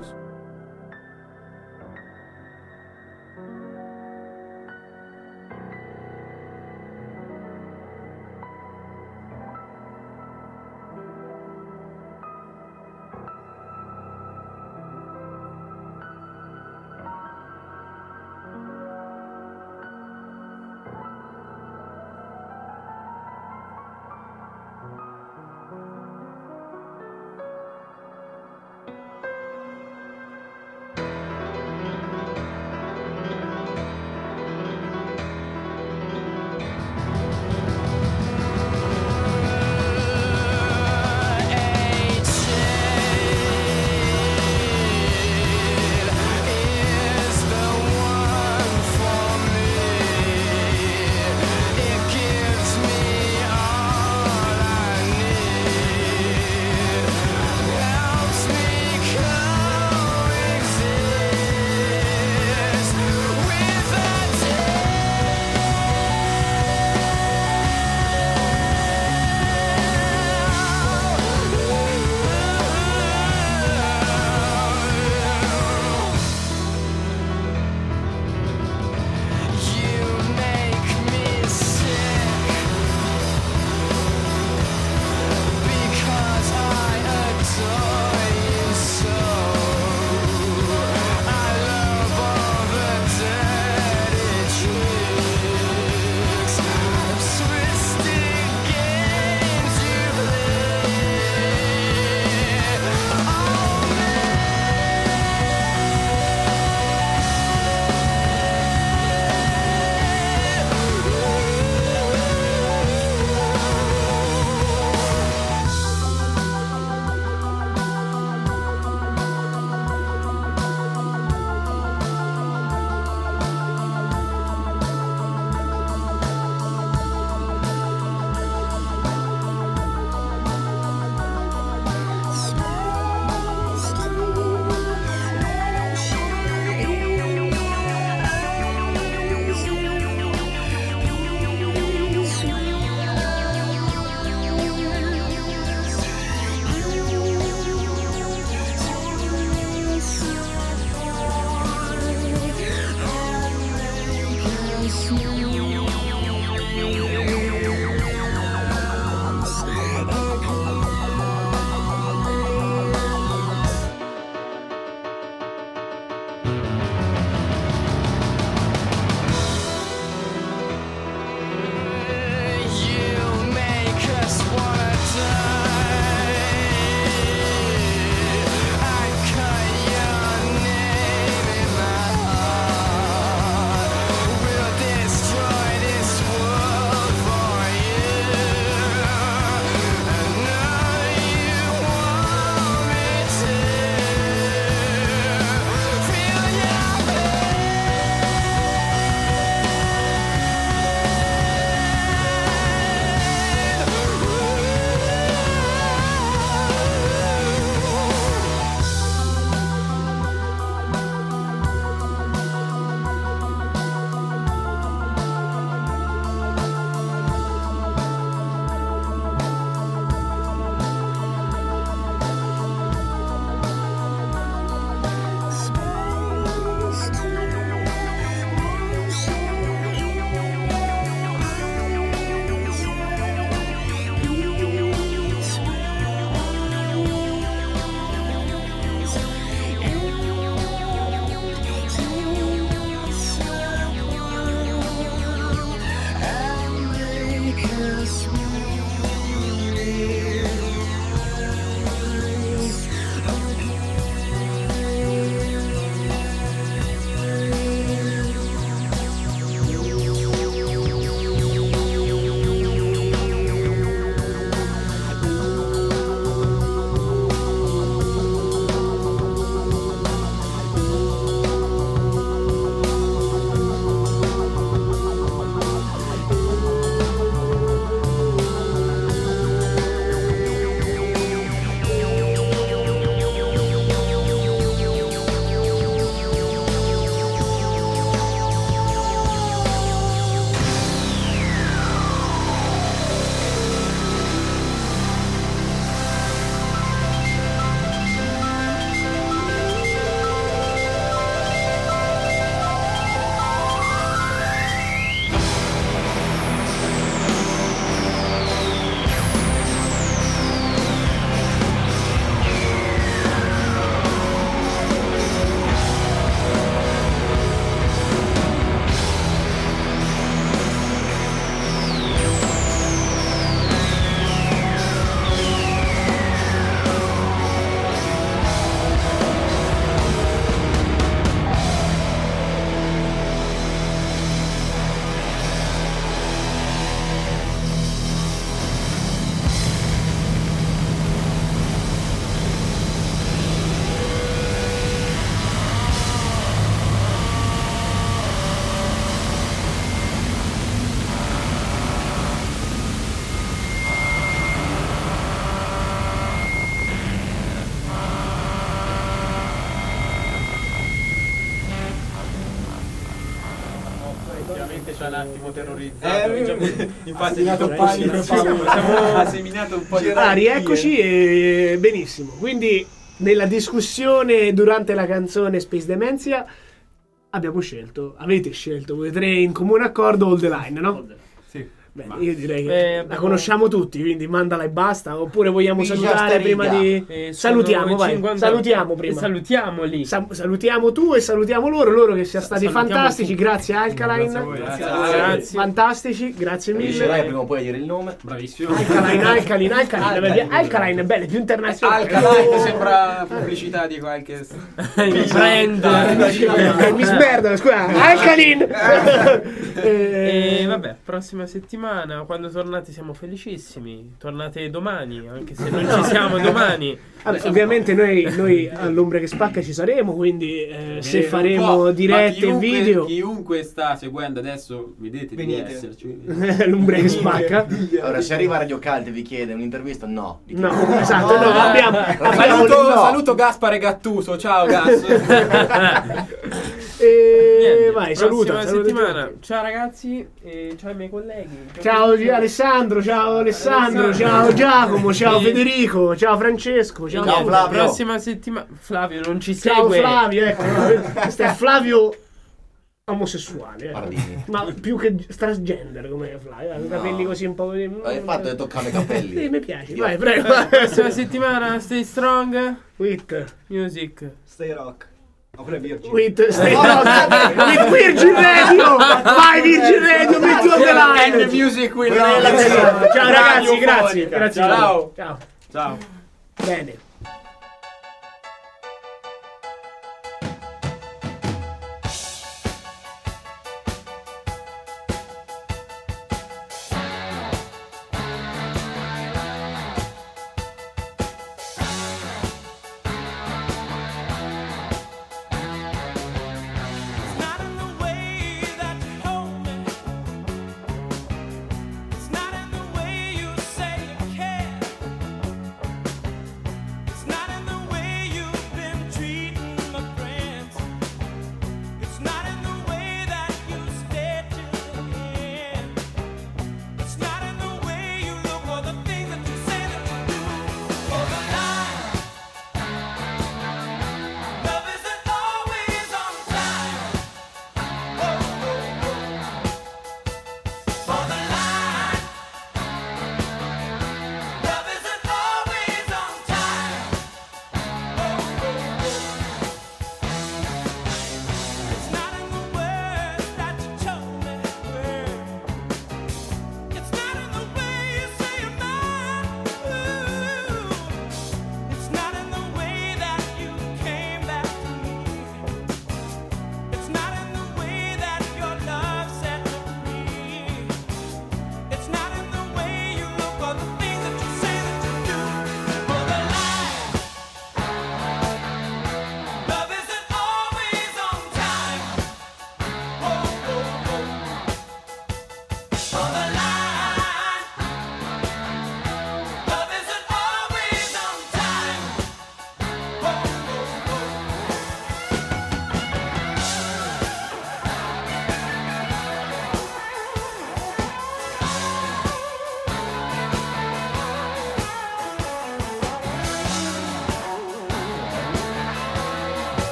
c'ha un attimo terrorizzato. Infatti ha seminato un po' di rieccoci e benissimo. Quindi nella discussione durante la canzone Space Dementia avete scelto voi tre in comune accordo All the Line, no? Sì. Beh, io direi che la conosciamo tutti, quindi mandala e basta. Oppure vogliamo salutare prima di... salutiamo, vai. Salutiamo prima. Salutiamoli. Salutiamo tu e salutiamo loro che siano stati fantastici. Tu. Grazie Alkaline. Grazie. Fantastici, grazie mille. Riuscirai prima o poi a dire il nome? Bravissimo. Alkaline è belle, più internazionale. Alkaline sembra pubblicità di qualche brand. Mi smerda, scusa. Alkaline. E vabbè, prossima settimana, quando tornate siamo felicissimi. Tornate domani, anche se non ci siamo domani. Vabbè, ovviamente noi all'Ombra che Spacca ci saremo, quindi se faremo dirette e video. Chiunque sta seguendo adesso, vedete di esserci. L'Ombra che Spacca. Allora, se arriva Radio Cult e vi chiede un'intervista, no. Esatto, no, abbiamo saluto Gaspare Gattuso, ciao Gas. Vai, saluta settimana. Ciao ragazzi, ciao ai miei colleghi. Ciao Alessandro, ciao Giacomo, ciao Federico, ciao Francesco, ciao Flavio. Prossima settimana Flavio non ci ciao segue. Flavio, ecco. Questo è Flavio omosessuale, ma più che transgender come Flavio, i capelli così un po'. Hai fatto di toccare i capelli. Sì, mi piace. Vai, prego. Prossima settimana, stay strong with music, stay rock. Oppure Virgin. With Virgin Radio. Vai Virgin Radio, metti on the line. And the music will Ciao ragazzi, grazie. Ciao. Bene.